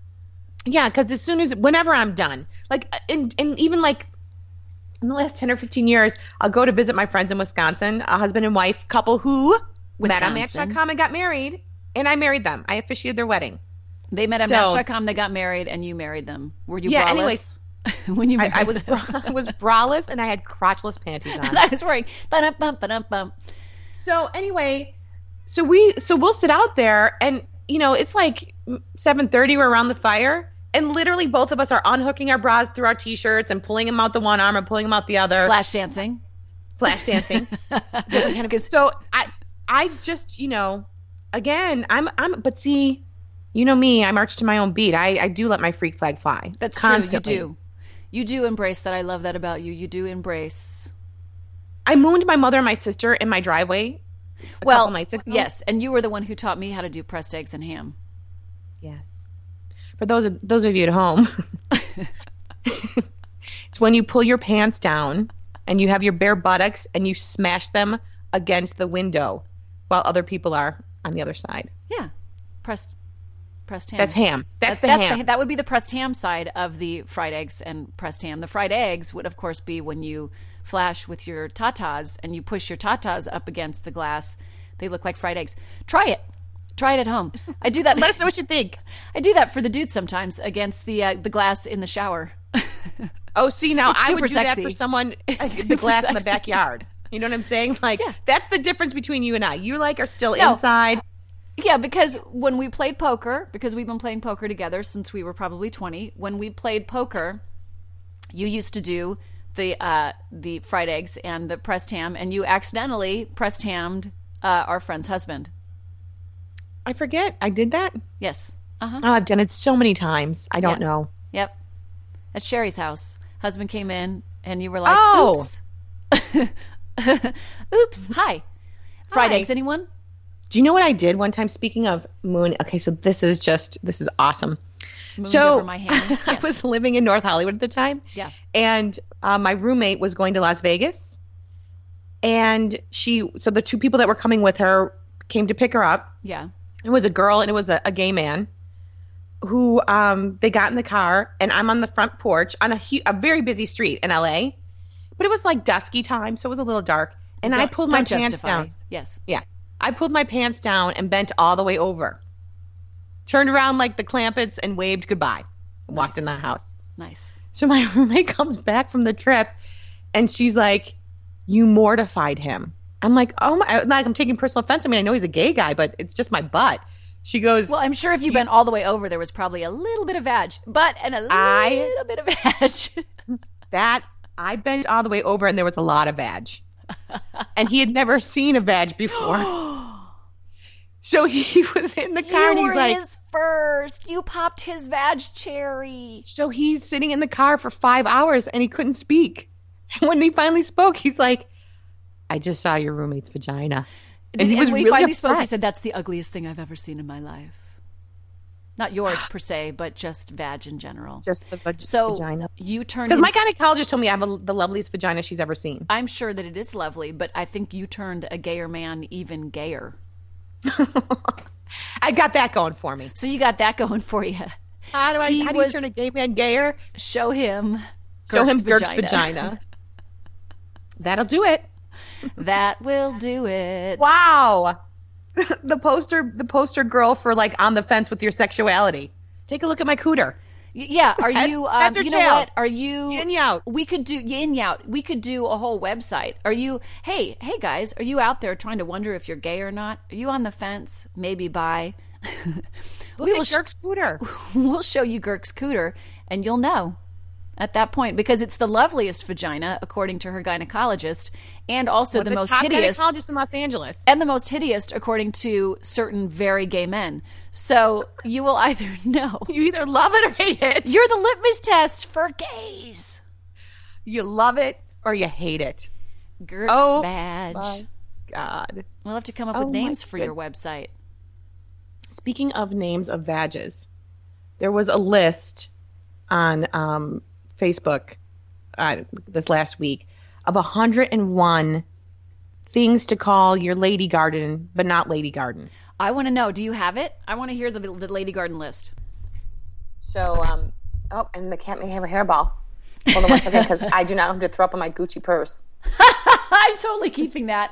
Yeah, because as soon as, whenever I'm done, like, and and even like in the last ten or fifteen years, I'll go to visit my friends in Wisconsin, a husband and wife couple who met on Match Wisconsin. dot com and got married, and I married them. I officiated their wedding. They met at So- Match dot com. They got married, and you married them. Were you Yeah, braless? anyways, when you I, married I was them? bra- I was braless and I had crotchless panties on. And I was wearing bum bum bum bum. So anyway, so we so we'll sit out there, and you know it's like seven thirty. We're around the fire, and literally both of us are unhooking our bras through our t-shirts and pulling them out the one arm and pulling them out the other. Flash dancing. Flash dancing. Different kind of- so I I just you know again I'm I'm but see you know me, I march to my own beat. I I do let my freak flag fly. That's constantly. true. You do. You do embrace that. I love that about you. You do embrace. I mooned my mother and my sister in my driveway a well, couple nights ago. yes, and you were the one who taught me how to do pressed eggs and ham. Yes. For those of, those of you at home, it's when you pull your pants down and you have your bare buttocks and you smash them against the window while other people are on the other side. Yeah, pressed. Pressed ham. That's ham. That's, that's the that's ham. The, that would be the pressed ham side of the fried eggs and pressed ham. The fried eggs would, of course, be when you flash with your tatas and you push your tatas up against the glass. They look like fried eggs. Try it. Try it at home. I do that. Let us know what you think. I do that for the dudes sometimes against the uh, the glass in the shower. Oh, see, now It's I super would do sexy. that for someone, It's like, the super glass in the sexy. backyard. You know what I'm saying? Like, Yeah. that's the difference between you and I. You, like, are still No. inside. Yeah, because when we played poker, because we've been playing poker together since we were probably twenty, when we played poker, you used to do the uh, the fried eggs and the pressed ham, and you accidentally pressed hammed uh, our friend's husband. I forget. I did that? Yes. Uh-huh. Oh, I've done it so many times. I don't Yeah. know. Yep. At Sherry's house. Husband came in, and you were like, Oh. oops. Oops. Hi. Fried Hi. eggs, anyone? Do you know what I did one time? Speaking of moon, okay, so this is just, this is awesome. Moon's so over my hand. I Yes. was living in North Hollywood at the time. Yeah. And uh, my roommate was going to Las Vegas. And she, so the two people that were coming with her came to pick her up. Yeah. It was a girl and it was a, a gay man who um, they got in the car, and I'm on the front porch on a, hu- a very busy street in L A. But it was like dusky time, so it was a little dark. And I Don't- pulled my don't pants justify. down. Yes. Yeah. I pulled my pants down and bent all the way over. Turned around like the Clampetts and waved goodbye. Walked Nice. in the house. Nice. So my roommate comes back from the trip and she's like, "You mortified him." I'm like, "Oh my," like I'm taking personal offense. I mean, I know he's a gay guy, but it's just my butt. She goes, Well, I'm sure if you bent all the way over, there was probably a little bit of vag, but and a little I- bit of vag. "That I bent all the way over and there was a lot of vag." And he had never seen a vag before. So he was in the car You and he's were like, his first. You popped his vag cherry. so he's sitting in the car for five hours and he couldn't speak. And when he finally spoke, he's like, "I just saw your roommate's vagina." Did, And he was when he really finally upset. spoke, he said, "That's the ugliest thing I've ever seen in my life." Not yours per se, but just vag in general. Just the vag- So vagina. you turned. Because in- my gynecologist told me I have a, the loveliest vagina she's ever seen. I'm sure that it is lovely, but I think you turned a gayer man even gayer. I got that going for me. So you got that going for you. How do I? He How do you was- turn a gay man gayer? Show him. Show him Girk's Girk's vagina. That'll do it. That will do it. Wow. the poster, the poster girl for like on the fence with your sexuality. Take a look at my cooter. Y- Yeah, are Head- you? Um, heads or you know tails? what? Are you? Yin yout. We could do yin yout. We could do a whole website. Are you? Hey, hey guys, are you out there trying to wonder if you're gay or not? Are you on the fence? Maybe bi. Look We at will sh- Girk's cooter. We'll show you Girk's cooter, and you'll know at that point because it's the loveliest vagina according to her gynecologist, and also the, the most top hideous. gynecologist in Los Angeles. And the most hideous according to certain very gay men. So you will either know. You either love it or hate it. You're the litmus test for gays. You love it or you hate it. Girk's Oh, badge. my God. We'll have to come up Oh with my names for your goodness. website. Speaking of names of vages, there was a list on um, Facebook uh, this last week of one hundred one things to call your lady garden, but not lady garden. I want to know, do you have it? I want to hear the, the Lady Garden list. So, um, oh, and the cat may have a hairball. Hold on one second, because I do not have to throw up on my Gucci purse. I'm totally keeping that.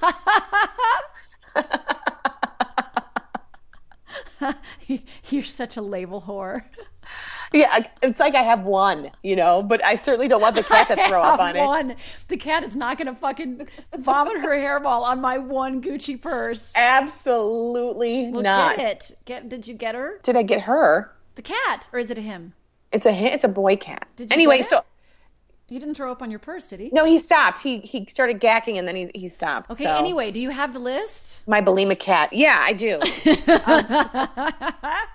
You're such a label whore. Yeah, it's like I have one, you know, but I certainly don't want the cat to throw up on it. One. The cat is not going to fucking vomit her hairball on my one Gucci purse. Absolutely Well, not. get it. Get. Did you get her? Did I get her? The cat, or is it a him? It's a it's a boy cat. Did you anyway, get it? so You didn't throw up on your purse, did he? no, he stopped. He he started gacking and then he he stopped. Okay. so. Anyway, do you have the list? My bulimic cat. Yeah, I do. um,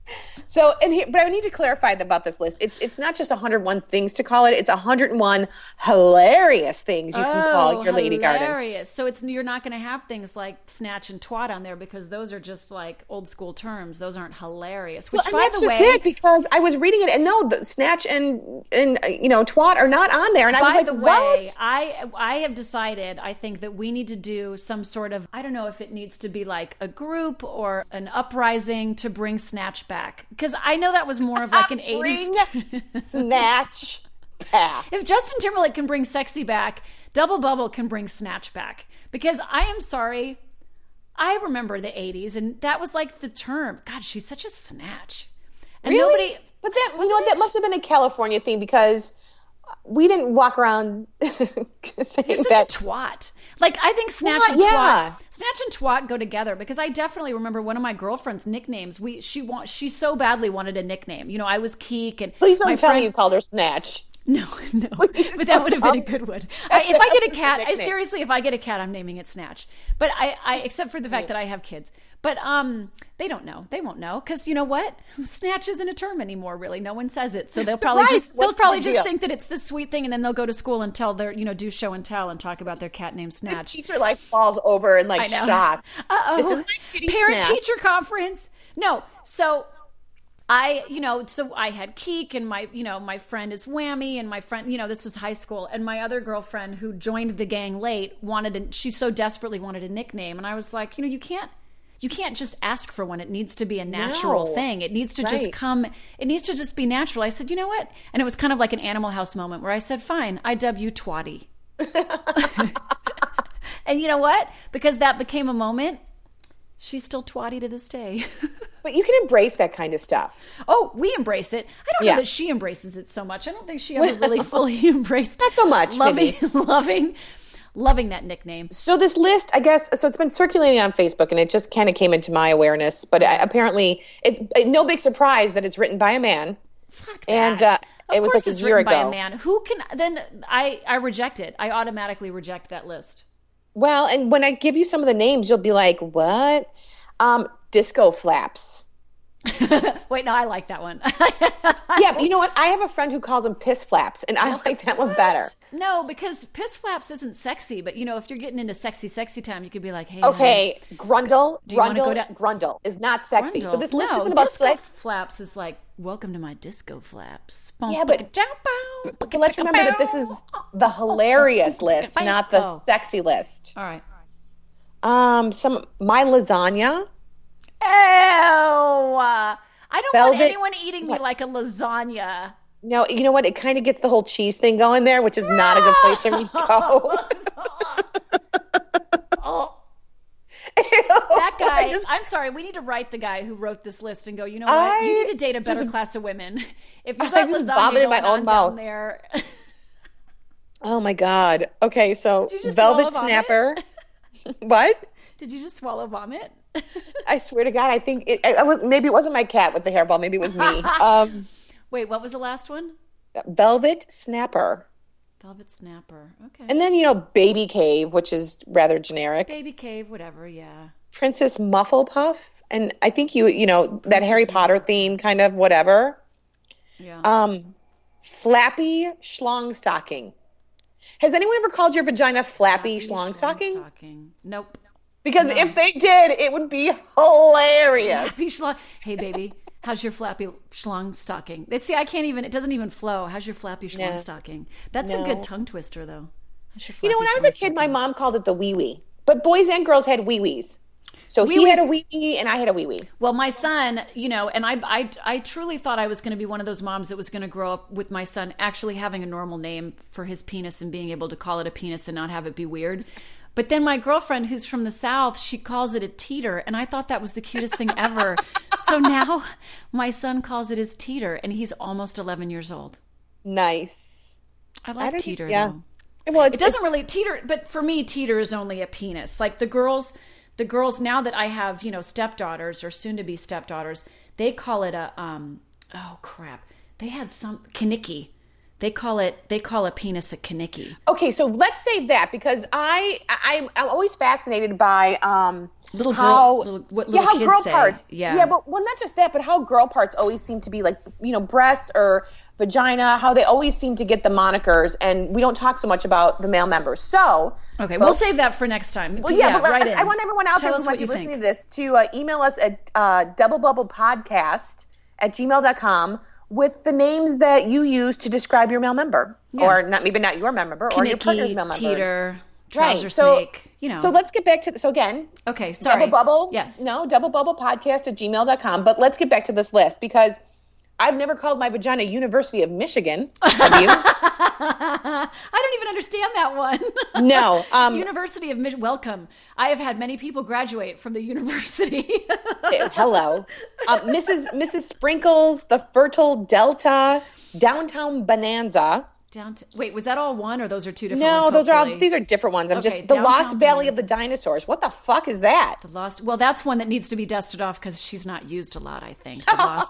So, and here, but I need to clarify about this list. It's it's not just one hundred one things to call it. It's one hundred one hilarious things you can Oh, call your Lady Garden. hilarious. So it's you're not going to have things like snatch and twat on there because those are just like old school terms. Those aren't hilarious. Which, Well, and by that's the just way, it because I was reading it and no, the snatch and and uh, you know twat are not on there, and I was by like, the what? way, I I have decided. I think that we need to do some sort of. I don't know if it needs to be like a group or an uprising to bring snatch back because I know that was more of like an Bring eighties. snatch back. If Justin Timberlake can bring sexy back, Double Bubble can bring snatch back. Because I am sorry, I remember the eighties, and that was like the term. God, she's such a snatch. And Really? nobody. But that you know Wasn't that it? must have been a California thing because we didn't walk around saying You're such that. a twat. Like, I think snatch Twat, and yeah. twat, snatch and twat go together because I definitely remember one of my girlfriend's nicknames. We she want she so badly wanted a nickname. You know, I was Keek and Please don't my tell friend, me you called her snatch. No, no. Please But that don't would have tell been a me. good one. I, if I get a That's cat, a I nickname. seriously, if I get a cat, I'm naming it Snatch. But I, I except for the fact that I have kids. But um, they don't know. They won't know because you know what? Snatch isn't a term anymore. Really, no one says it. So they'll probably Right. just they'll What's the probably big just deal? think that it's this sweet thing, and then they'll go to school and tell their you know do show and tell and talk about their cat named The Snatch. teacher like falls over and like I know. shocked. Uh This is oh. my kitty Parent Snatch. teacher conference. No. So I, you know, so I had Keek and my, you know, my friend is Whammy and my friend, you know, this was high school. And my other girlfriend who joined the gang late wanted, a, she so desperately wanted a nickname. And I was like, you know, you can't, you can't just ask for one. It needs to be a natural No. thing. It needs to just Right. come, it needs to just be natural. I said, you know what? And it was kind of like an Animal House moment where I said, fine, I dub you Twatty. And you know what? Because that became a moment, she's still Twatty to this day. But you can embrace that kind of stuff. Oh, we embrace it. I don't Yeah. know that she embraces it so much. I don't think she ever really fully embraced Not so much, loving, maybe. loving, loving that nickname. So this list, I guess, so it's been circulating on Facebook, and it just kind of came into my awareness. But I, apparently, it's it, no big surprise that it's written by a man. Fuck that. And, uh, of it was course like a it's year written by ago. a man. Who can then? I I reject it. I automatically reject that list. Well, and when I give you some of the names, you'll be like, "What?" Um, Disco Flaps. Wait, no, I like that one. Yeah, but you know what? I have a friend who calls them Piss Flaps, and I like that one better. No, because piss flaps isn't sexy. But you know, if you're getting into sexy, sexy time, you could be like, hey, Okay, Grundle, you wanna go Grundle, down- Grundle is not sexy. Grundle. So this list No, isn't about disco sex. flaps is like welcome to my disco flaps. Yeah, but- But let's remember that this is the hilarious list, not the Oh. sexy list. All right. Um, some my lasagna. Ew! I don't want Velvet- anyone eating me what? like a lasagna. No, you know what? It kind of gets the whole cheese thing going there, which is not a good place for me to go. Oh, that guy. I just- I'm sorry. We need to write the guy who wrote this list and go. You know what? I you need to date a better just- class of women. If you I got just lasagna vomited in going my own on mouth. down there, Oh my god. Okay, so Did you just Velvet swallow vomit? Snapper. What? did you just swallow vomit? I swear to God, I think it, I, I was maybe it wasn't my cat with the hairball. Maybe it was me. Um, Wait, what was the last one? Velvet Snapper, Velvet Snapper. Okay. and then you know Baby Cave, which is rather generic. Baby Cave, whatever. Yeah. Princess Mufflepuff, and I think you you know that Harry Potter theme kind of whatever. Yeah. Um, Flappy Schlongstocking. Has anyone ever called your vagina Flappy, Schlongstocking? Schlongstocking. Nope. Because if they did, it would be hilarious. Flappy schlong. Hey, baby, how's your flappy schlong stocking? They see, I can't even. It doesn't even flow. How's your flappy schlong No. stocking? That's a No. good tongue twister, though. How's your You know, when I flappy was a schlong kid, my stocking? mom called it the wee wee. But boys and girls had wee wees. So he Wee-wees- had a wee wee and I had a wee wee. Well, my son, you know, and I, I, I truly thought I was going to be one of those moms that was going to grow up with my son actually having a normal name for his penis and being able to call it a penis and not have it be weird. But then my girlfriend, who's from the South, she calls it a teeter, and I thought that was the cutest thing ever. So now my son calls it his teeter, and he's almost eleven years old. Nice. I like don't- teeter, yeah. though. Well, it's, It doesn't it's- really teeter, but for me, teeter is only a penis. Like the girls, the girls now that I have, you know, stepdaughters or soon to be stepdaughters, they call it a um. Oh crap! They had some kinnicky. They call it. They call a penis a kinnicky. Okay, so let's save that because I, I I'm always fascinated by um Little girl, how little, what yeah, little how kids girl say. parts. Yeah. yeah, but well, not just that, but how girl parts always seem to be like, you know, breasts or vagina. How they always seem to get the monikers, and we don't talk so much about the male members. So okay, folks, we'll save that for next time. Well, yeah, yeah but right I, in. I want everyone out Tell there us who might what be you listening think. to this to uh, email us at uh, double bubble podcast at gmail dot com with the names that you use to describe your male member, Yeah. or not maybe not your male member, or your partner's Knicky, male member. teeter, trouser Right. So, snake. You know. So let's get back to the, so again. Okay, sorry. Double bubble. Yes. No, double bubble podcast at gmail dot com. But let's get back to this list because I've never called my vagina University of Michigan. Have you? I don't even understand that one. No. Um, University of Michigan. Welcome. I have had many people graduate from the university. Hello. Um, Missus Missus Sprinkles, the Fertile Delta, Downtown Bonanza. Downtown. Wait, was that all one or those are two different No, ones? those are all, hopefully? these are different ones. I'm Okay, just, the Downtown Lost Valley Bonanza. of the Dinosaurs. What the fuck is that? The Lost. Well, that's one that needs to be dusted off because she's not used a lot, I think. The Lost.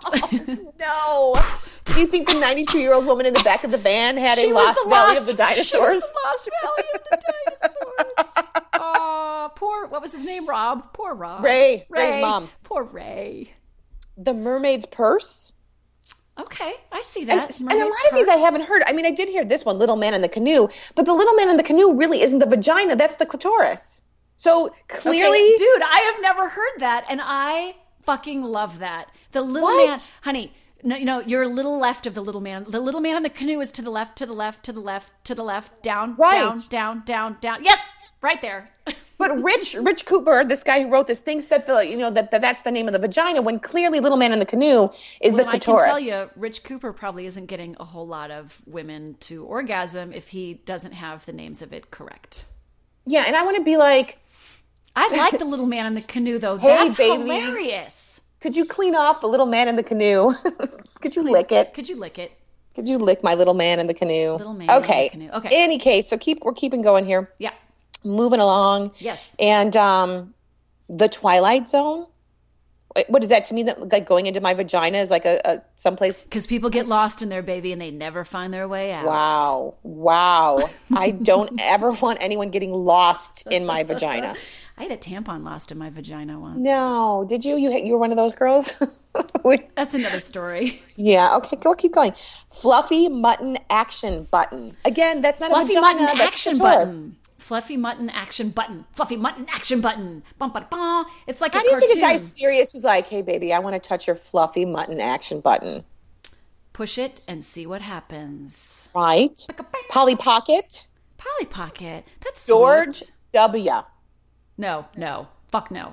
No. Do you think the ninety-two-year-old woman in the back of the van had She a was Lost the Valley Lost, of the She Dinosaurs? was the Lost Valley of the Dinosaurs. Oh, poor, what was his name? Rob. Poor Rob. Ray. Ray. Ray's mom. Poor Ray. The Mermaid's Purse? Okay, I see And, that. and a lot Mermaid's of these I Purse. haven't heard. I mean, I did hear this one, Little Man in the Canoe, but the Little Man in the Canoe really isn't the vagina. That's the clitoris. So clearly... Okay, dude, I have never heard that, and I fucking love that. The little What? man, honey. No, you know, you're a little left of the little man. The little man in the canoe is to the left, to the left, to the left, to the left, down, Right. down, down, down, down. Yes, right there. But Rich Rich Cooper, this guy who wrote this, thinks that the you know that, that that's the name of the vagina when clearly Little Man in the Canoe is Well, the I can clitoris. tell you, Rich Cooper probably isn't getting a whole lot of women to orgasm if he doesn't have the names of it correct. Yeah, and I want to be like, I like the little man in the canoe, though. Hey, That's baby. hilarious. could you clean off the Little Man in the Canoe? Could you lick it? Could you lick it? Could you lick my Little Man in the Canoe? Little Man in the okay. Canoe. Okay. Any case, so keep we're keeping going here, Yeah. moving along. Yes. And um, the Twilight Zone. What is that to me? That like going into my vagina is like a, a someplace. Because people get lost in their baby and they never find their way out. Wow, wow! I don't ever want anyone getting lost in my vagina. I had a tampon lost in my vagina once. No, did you? You you were one of those girls. We- That's another story. yeah. Okay. Go keep going. Fluffy mutton action button. Again, that's not Fluffy a vagina. mutton that's action clitoris. button. Fluffy mutton action button. Fluffy mutton action button. Bum, ba, ba. It's like How a do you cartoon. think a guy's serious who's like, "Hey, baby, I want to touch your fluffy mutton action button"? Push it and see what happens. Right. Polly Pocket. Polly Pocket. That's George sweet. W. No, no. Fuck no.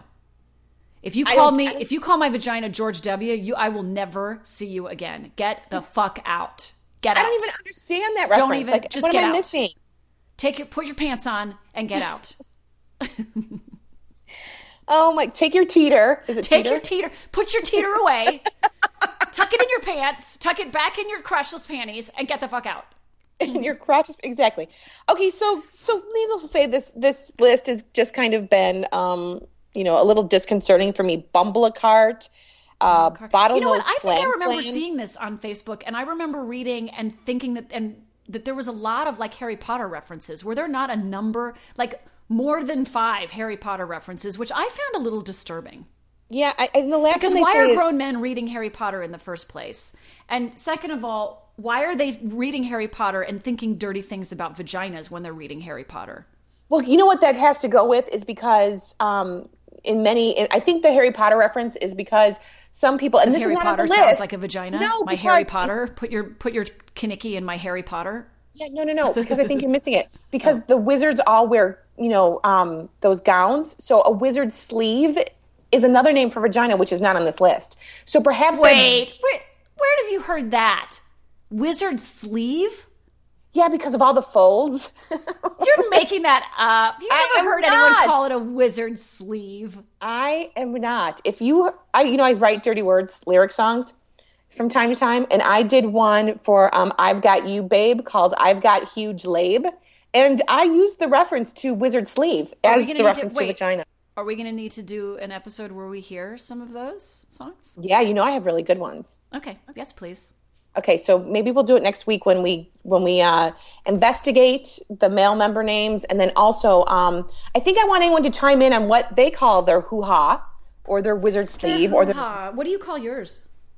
If you I call don't- me, I don't- if you call my vagina George W, you, I will never see you again. Get the fuck out. Get I out. don't even understand that reference. Don't even- like, just what get am I out. missing? Take your, put your pants on and get out. Oh my! Take your teeter. Is it Take teeter? your teeter, put your teeter away, tuck it in your pants, tuck it back in your crotchless panties, and get the fuck out. your crotch is exactly. Okay, so so needless to say, this this list has just kind of been, um, you know, a little disconcerting for me. Bumble a cart, uh, bottlenose You know what? I think flan I remember flan. seeing this on Facebook, and I remember reading and thinking that and that there was a lot of like Harry Potter references. Were there not a number, like more than five Harry Potter references, which I found a little disturbing. Yeah, I, and the last Because one they why say are is- grown men reading Harry Potter in the first place? And second of all, why are they reading Harry Potter and thinking dirty things about vaginas when they're reading Harry Potter? Well, you know what that has to go with is because um, in many, in, I think the Harry Potter reference is because some people, and this Harry is not Potter on the sounds list. like a vagina. No, my Harry because- Potter. Put your put your kinnicky in my Harry Potter. Yeah, no, no, no, because I think you're missing it. Because the wizards all wear, you know, um, those gowns. So a wizard sleeve is another name for vagina, which is not on this list. So perhaps they- Wait, where where have you heard that? Wizard sleeve? yeah, because of all the folds. You're making that up. You've I never am heard anyone not. call it a wizard sleeve. I am not. If you, I, you know, I write dirty words, lyric songs from time to time, and I did one for um, "I've Got You, Babe" called "I've Got Huge Labe," and I used the reference to wizard sleeve Are we as gonna the need reference to- to, wait. vagina. Are we going to need to do an episode where we hear some of those songs? Yeah, you know, I have really good ones. Okay. Yes, please. Okay, so maybe we'll do it next week when we when we uh, investigate the male member names, and then also um, I think I want anyone to chime in on what they call their hoo-ha or their wizard sleeve their or their hoo-ha. What do you call yours?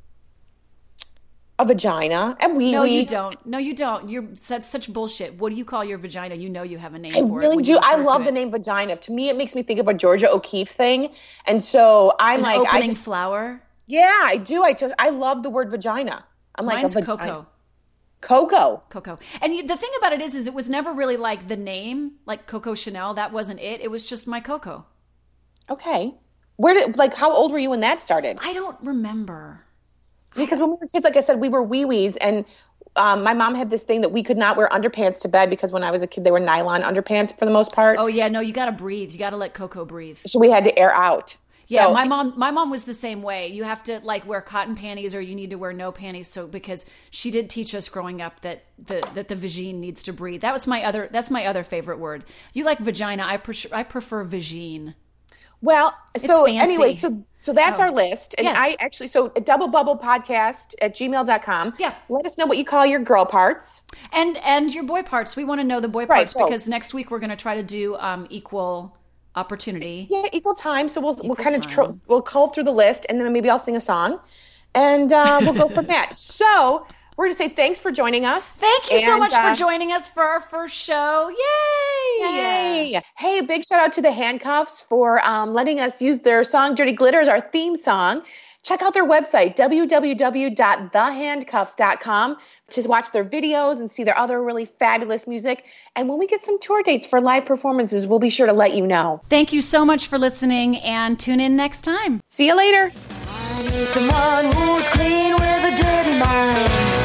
A vagina, and we no, we, you don't. No, you don't. You're that's such bullshit. What do you call your vagina? You know you have a name I for it. really when do. you I refer to love the it. name vagina. To me, it makes me think of a Georgia O'Keeffe thing, and so I'm An like, opening I just, flower. yeah, I do. I just I love the word vagina. I'm like Mine's a vagina. Coco. Coco. Coco. And you, the thing about it is, is it was never really like the name, like Coco Chanel. That wasn't it. It was just my Coco. Okay. Where did like how old were you when that started? I don't remember. Because when we were kids, like I said, we were wee-wees, and um, my mom had this thing that we could not wear underpants to bed because when I was a kid, they were nylon underpants for the most part. Oh yeah, no, you got to breathe. You got to let Coco breathe. So we had to air out. Yeah, So- my mom my mom was the same way. You have to like wear cotton panties or you need to wear no panties so because she did teach us growing up that the that the vagine needs to breathe. That was my other that's my other favorite word. You like vagina, I prefer I prefer vagine. Well, so fancy. anyway, so so that's Oh. our list. And Yes. I actually, so a double bubble podcast at gmail dot com. Yeah. Let us know what you call your girl parts. And and your boy parts. We want to know the boy Right, parts both. because next week we're going to try to do um equal opportunity. Yeah, equal time. So we'll we'll Equal kind of time. tro- we'll cull through the list, and then maybe I'll sing a song, and uh, we'll go from that. So we're going to say thanks for joining us. Thank you so And, much uh, for joining us for our first show. Yay! Yay! Hey, a big shout out to the Handcuffs for um, letting us use their song Dirty Glitter as our theme song. Check out their website, w w w dot the handcuffs dot com, to watch their videos and see their other really fabulous music. And when we get some tour dates for live performances, we'll be sure to let you know. Thank you so much for listening and tune in next time. See you later. I need someone who's clean with a dirty mind.